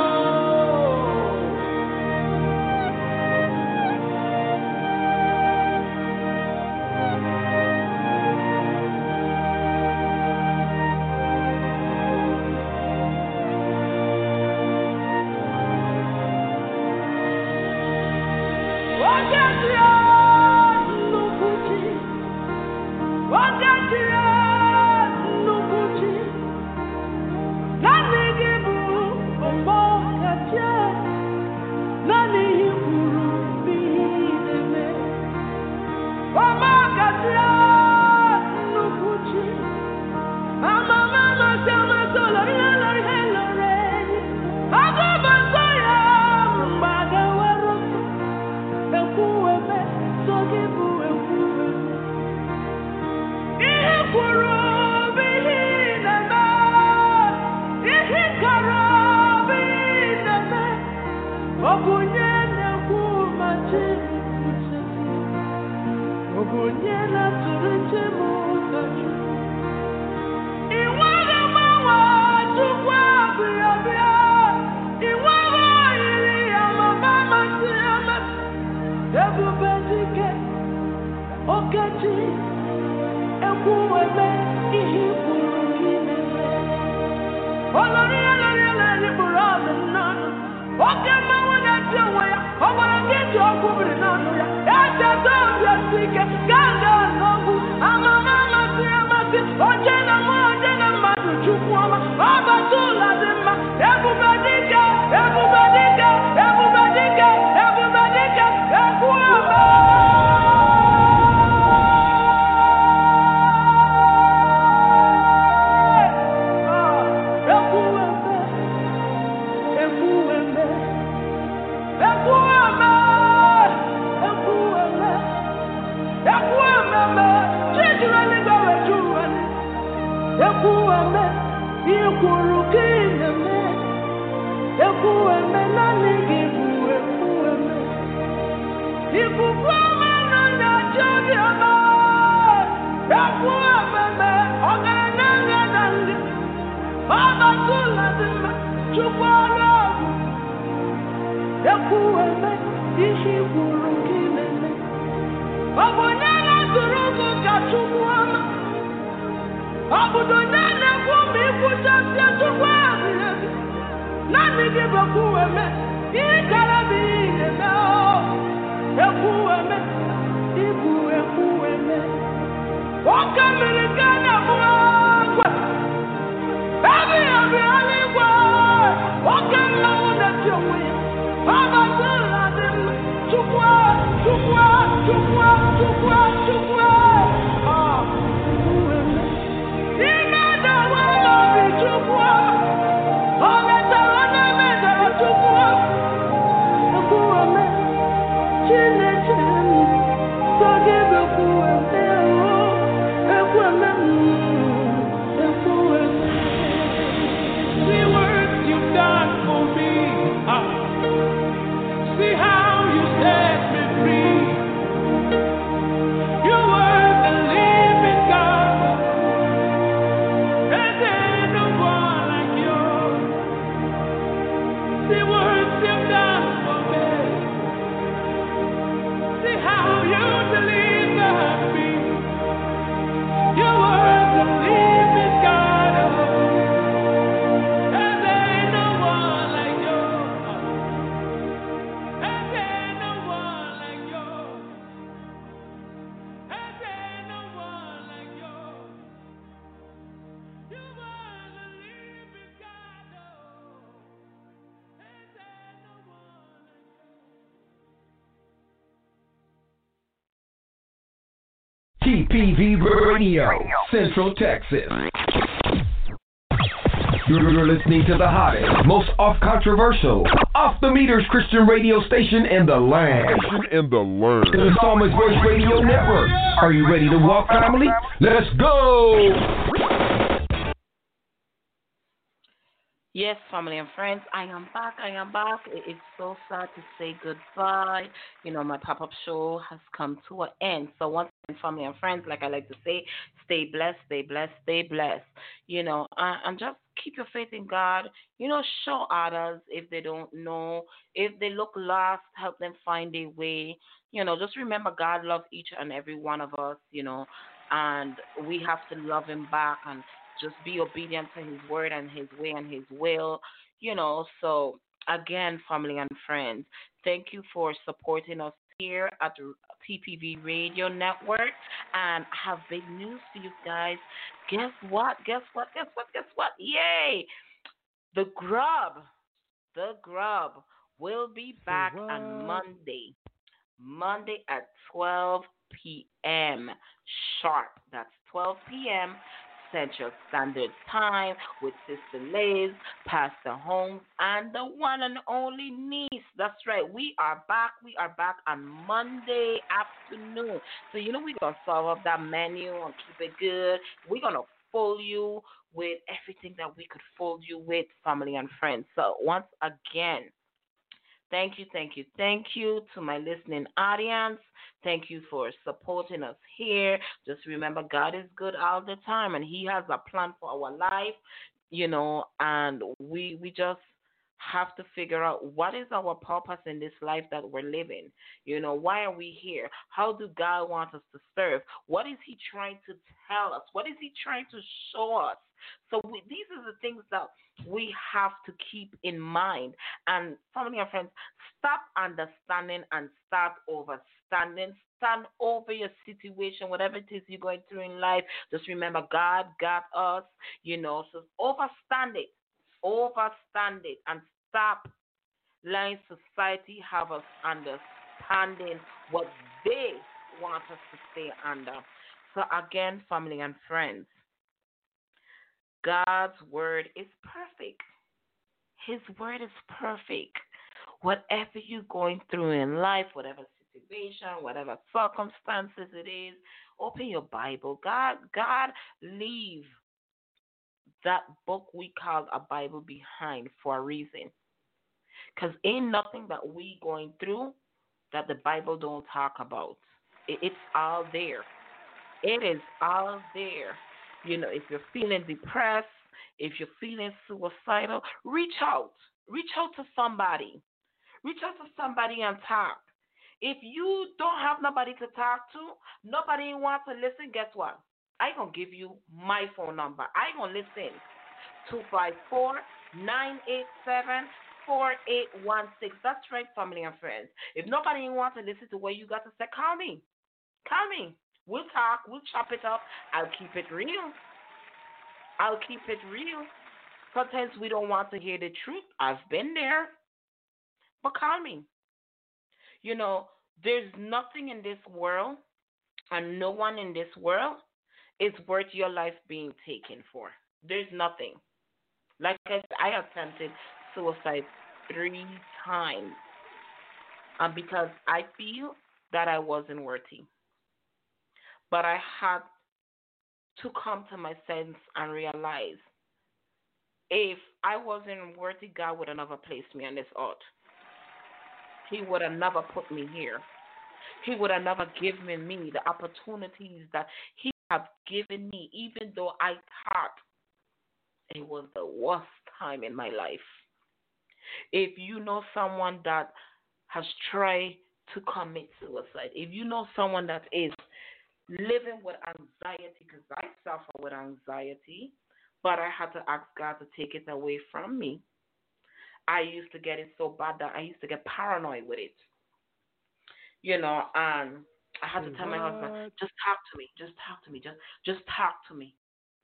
TPV Radio, Central Texas. You're listening to the hottest, most off-controversial, off-the-meters Christian radio station in the land. The Psalmist Voice Radio Network. Are you ready to walk, family? Let's go! Yes, family and friends, I am back. I am back. It's so sad to say goodbye. You know, my pop up show has come to an end. So, once again, family and friends, like I like to say, stay blessed, stay blessed, stay blessed. You know, and just keep your faith in God. You know, show others if they don't know. If they look lost, help them find a way. You know, just remember God loves each and every one of us, and we have to love Him back. And just be obedient to his word and his way and his will, So, again, family and friends, thank you for supporting us here at the TPV Radio Network. And I have big news for you guys. Guess what? Guess what? Guess what? Guess what? Yay! The Grub, the Grub will be back on Monday. Monday at 12 p.m. sharp. That's 12 p.m. Central Standard Time with Sister Liz, Pastor Holmes, and the one and only niece. That's right. We are back. We are back on Monday afternoon. So, we're going to solve up that menu and keep it good. We're going to fool you with everything that we could fool you with, family and friends. So, once again, thank you, thank you, thank you to my listening audience. Thank you for supporting us here. Just remember, God is good all the time, and He has a plan for our life, and we just have to figure out what is our purpose in this life that we're living. Why are we here? How do God want us to serve? What is He trying to tell us? What is He trying to show us? So these are the things that we have to keep in mind. And family and friends, stop understanding and start overstanding. Stand over your situation, whatever it is you're going through in life. Just remember, God got us, So overstand it. Overstand it and stop letting society have us understanding what they want us to stay under. So again, family and friends, God's word is perfect. His word is perfect. Whatever you're going through in life, whatever situation, whatever circumstances it is, open your Bible. God leave that book we call a Bible behind for a reason. Because ain't nothing that we going through that the Bible don't talk about. It's all there. It is all there. If you're feeling depressed, if you're feeling suicidal, reach out. Reach out to somebody. Reach out to somebody and talk. If you don't have nobody to talk to, nobody wants to listen, guess what? I going to give you my phone number. I going to listen. 254-987-4816. That's right, family and friends. If nobody wants to listen to what you got to say, call me. Call me. We'll talk. We'll chop it up. I'll keep it real. I'll keep it real. Sometimes we don't want to hear the truth. I've been there. But call me. There's nothing in this world and no one in this world is worth your life being taken for. There's nothing. Like I said, I attempted suicide 3 times because I feel that I wasn't worthy. But I had to come to my sense and realize if I wasn't worthy, God would have never placed me on this earth. He would have never put me here. He would have never given me the opportunities that He have given me, even though I thought it was the worst time in my life. If you know someone that has tried to commit suicide, if you know someone that is living with anxiety, because I suffer with anxiety, but I had to ask God to take it away from me. I used to get it so bad that I used to get paranoid with it. And I had to tell my husband, just talk to me, just talk to me, just talk to me.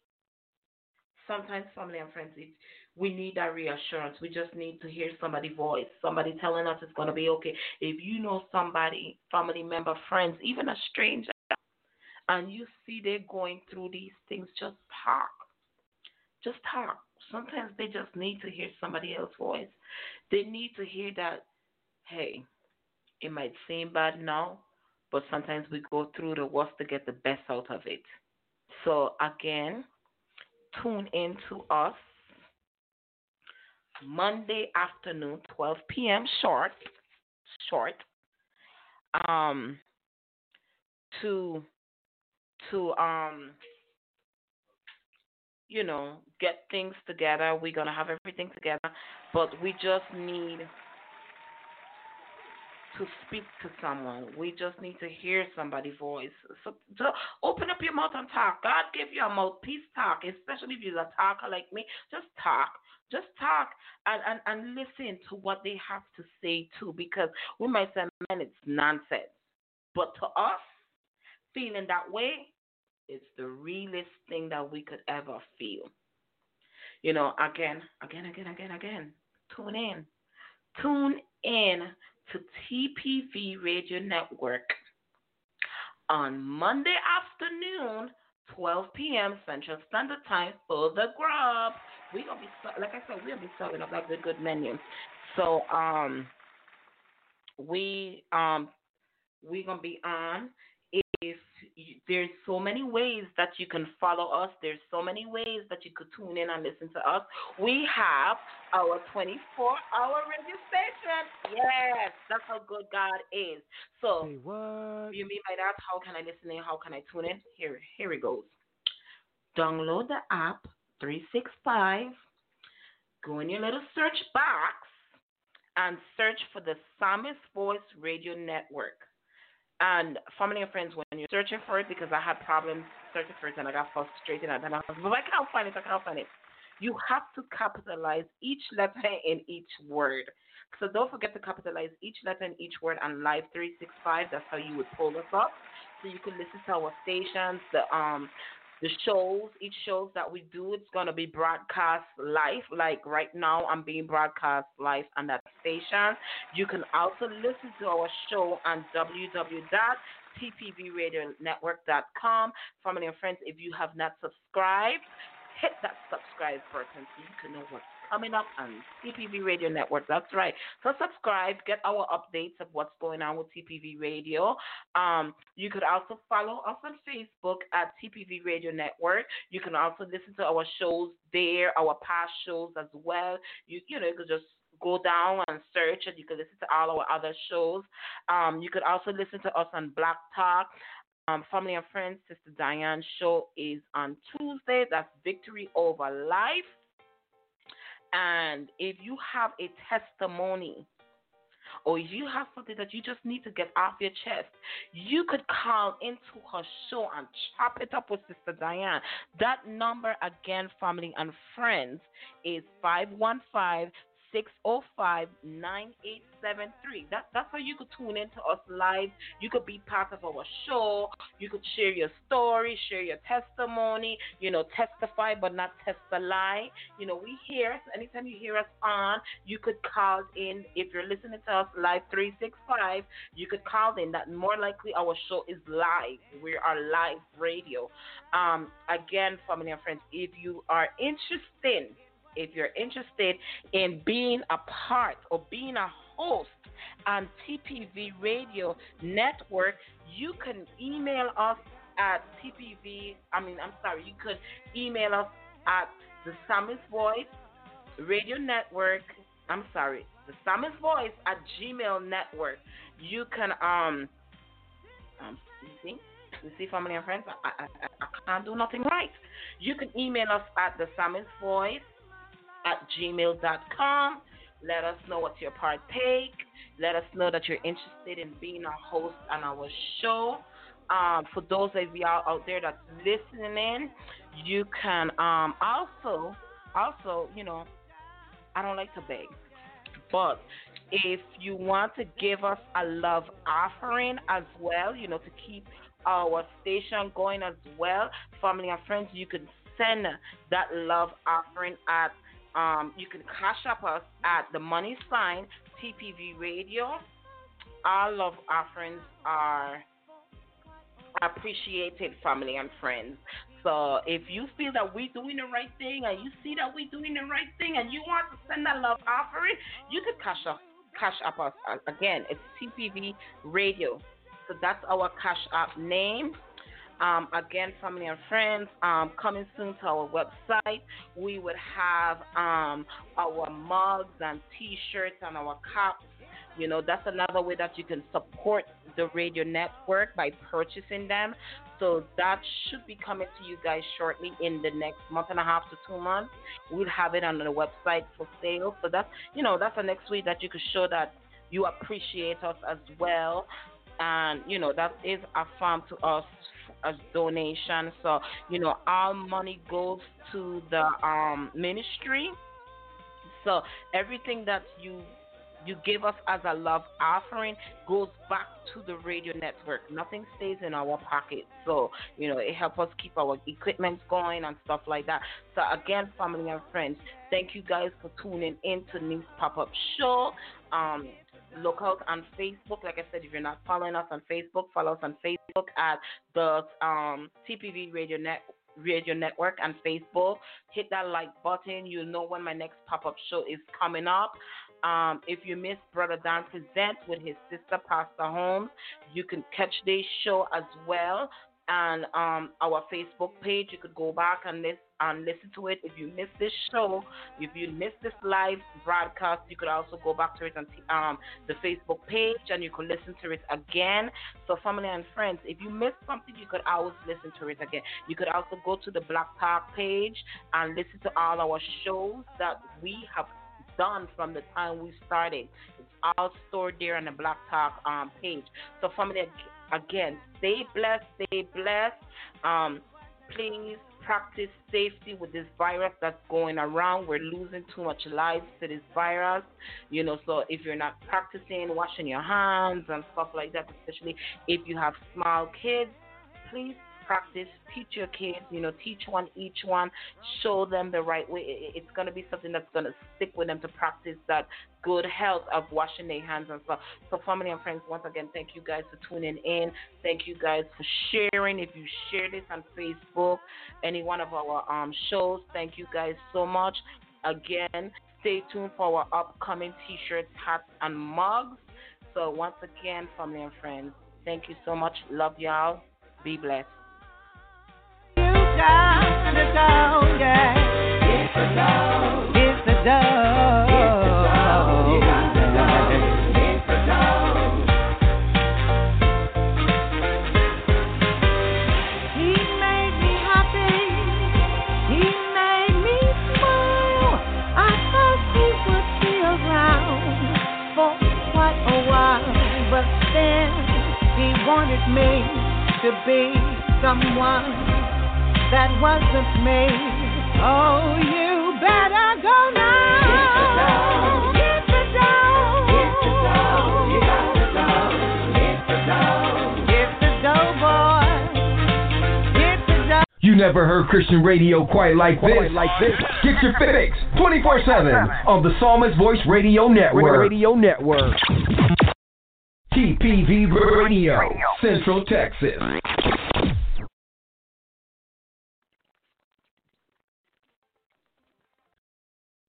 Sometimes, family and friends, we need that reassurance. We just need to hear somebody's voice, somebody telling us it's going to be okay. If you know somebody, family member, friends, even a stranger, and you see they're going through these things, just talk. Just talk. Sometimes they just need to hear somebody else's voice. They need to hear that, hey, it might seem bad now, but sometimes we go through the worst to get the best out of it. So, again, tune in to us Monday afternoon, 12 p.m. short, um, to to get things together. We're gonna have everything together, but we just need to speak to someone. We just need to hear somebody's voice. So open up your mouth and talk. God give you a mouthpiece, talk, especially if you're a talker like me. Just talk. Just talk and listen to what they have to say too, because we might say, man, it's nonsense. But to us, feeling that way, it's the realest thing that we could ever feel. Again. Tune in. Tune in to TPV Radio Network on Monday afternoon, 12 p.m. Central Standard Time for the grub. We're gonna be, like I said, we're gonna be serving up like the good menu. So we gonna be on. There's so many ways that you can follow us. There's so many ways that you could tune in and listen to us. We have our 24-hour radio station. Yes, that's how good God is. So, you mean by that, how can I listen in? How can I tune in? Here it goes. Download the app 365. Go in your little search box and search for the Psalmist Voice Radio Network. And family and friends, when you're searching for it, because I had problems searching for it and I got frustrated, and then I was, but I can't find it. You have to capitalize each letter in each word. So don't forget to capitalize each letter in each word. And Live 365, that's how you would pull us up, so you can listen to our stations, the shows, each shows that we do. It's going to be broadcast live. Like right now, I'm being broadcast live on that station. You can also listen to our show on www.tpvradionetwork.com. Family and friends, if you have not subscribed, hit that subscribe button so you can know what's coming up on TPV Radio Network. That's right. So subscribe, get our updates of what's going on with TPV Radio. You could also follow us on Facebook at TPV Radio Network. You can also listen to our shows there, our past shows as well. You could just go down and search, and you can listen to all our other shows. You could also listen to us on Black Talk. Family and friends, Sister Diane's show is on Tuesday. That's Victory Over Life. And if you have a testimony, or if you have something that you just need to get off your chest, you could call into her show and chop it up with Sister Diane. That number again, family and friends, is 515-605-9873. That's how you could tune in to us live. You could be part of our show. You could share your story, share your testimony, testify but not test the lie. We hear, anytime you hear us on, you could call in. If you're listening to us live 365, you could call in. That more likely our show is live. We are live radio. Again, family and friends, if you're interested in being a part or being a host on TPV Radio Network, you can email us at you could email us at the Psalmist Voice Radio Network. The Psalmist Voice at Gmail Network. You can you see, family and friends, I can't do nothing right. You can email us at the Psalmist Voice at gmail.com. Let us know what your partake. Let us know that you're interested in being a host on our show. For those of y'all out there that's listening in, you can also, I don't like to beg, but if you want to give us a love offering as well, to keep our station going as well, family and friends, you can send that love offering at you can cash up us at the money sign TPV Radio. All love offerings are appreciated, family and friends. So if you feel that we're doing the right thing, and you see that we're doing the right thing, and you want to send that love offering, you could cash up us. Again, it's TPV Radio. So that's our cash app name. Again, family and friends, coming soon to our website, we would have our mugs and T-shirts and our caps. You know, that's another way that you can support the radio network by purchasing them. So that should be coming to you guys shortly in the next month and a half to 2 months. We'll have it on the website for sale. So that's, you know, that's the next way that you could show that you appreciate us as well. And, you know, that is a farm to us as donation. So, you know, our money goes to the ministry. So everything that you give us as a love offering goes back to the radio network. Nothing stays in our pocket. So, you know, it helps us keep our equipment going and stuff like that. So, again, family and friends, thank you guys for tuning in to News Pop-Up Show. Look out on Facebook. Like I said, if you're not following us on Facebook, follow us on Facebook at the TPV Radio Network on Facebook. Hit that like button. You'll know when my next pop-up show is coming up. If you missed Brother Don Present with his sister, Pastor Holmes, you can catch this show as well on our Facebook page. You could go back and listen to it. If you missed this show, if you missed this live broadcast, you could also go back to it on the Facebook page and you could listen to it again. So, family and friends, if you missed something, you could always listen to it again. You could also go to the Black Talk page and listen to all our shows that we have done from the time we started. It's all stored there on the Black Talk page. So, family, again, stay blessed, please practice safety with this virus that's going around. We're losing too much lives to this virus, you know, so if you're not practicing washing your hands and stuff like that, especially if you have small kids, please practice, teach your kids, you know, teach one each one, show them the right way. It's going to be something that's going to stick with them to practice that good health of washing their hands and stuff. So, family and friends, once again, thank you guys for tuning in. Thank you guys for sharing. If you share this on Facebook, any one of our shows, thank you guys so much. Again, stay tuned for our upcoming T-shirts, hats, and mugs. So, once again, family and friends, thank you so much. Love y'all. Be blessed. It's the dog. It's the dog. You got the dog. It's the dog. He made me happy. He made me smile. I thought he would be around for quite a while, but then he wanted me to be someone that wasn't me. Oh, you better go now. Get the dog. Get the dog. You got the dog. Get the dog. Get the dog, boy. Get the dog. You never heard Christian radio quite like this. Get your fix 24/7 on the Psalmist Voice Radio Network. TPV Radio, Central Texas.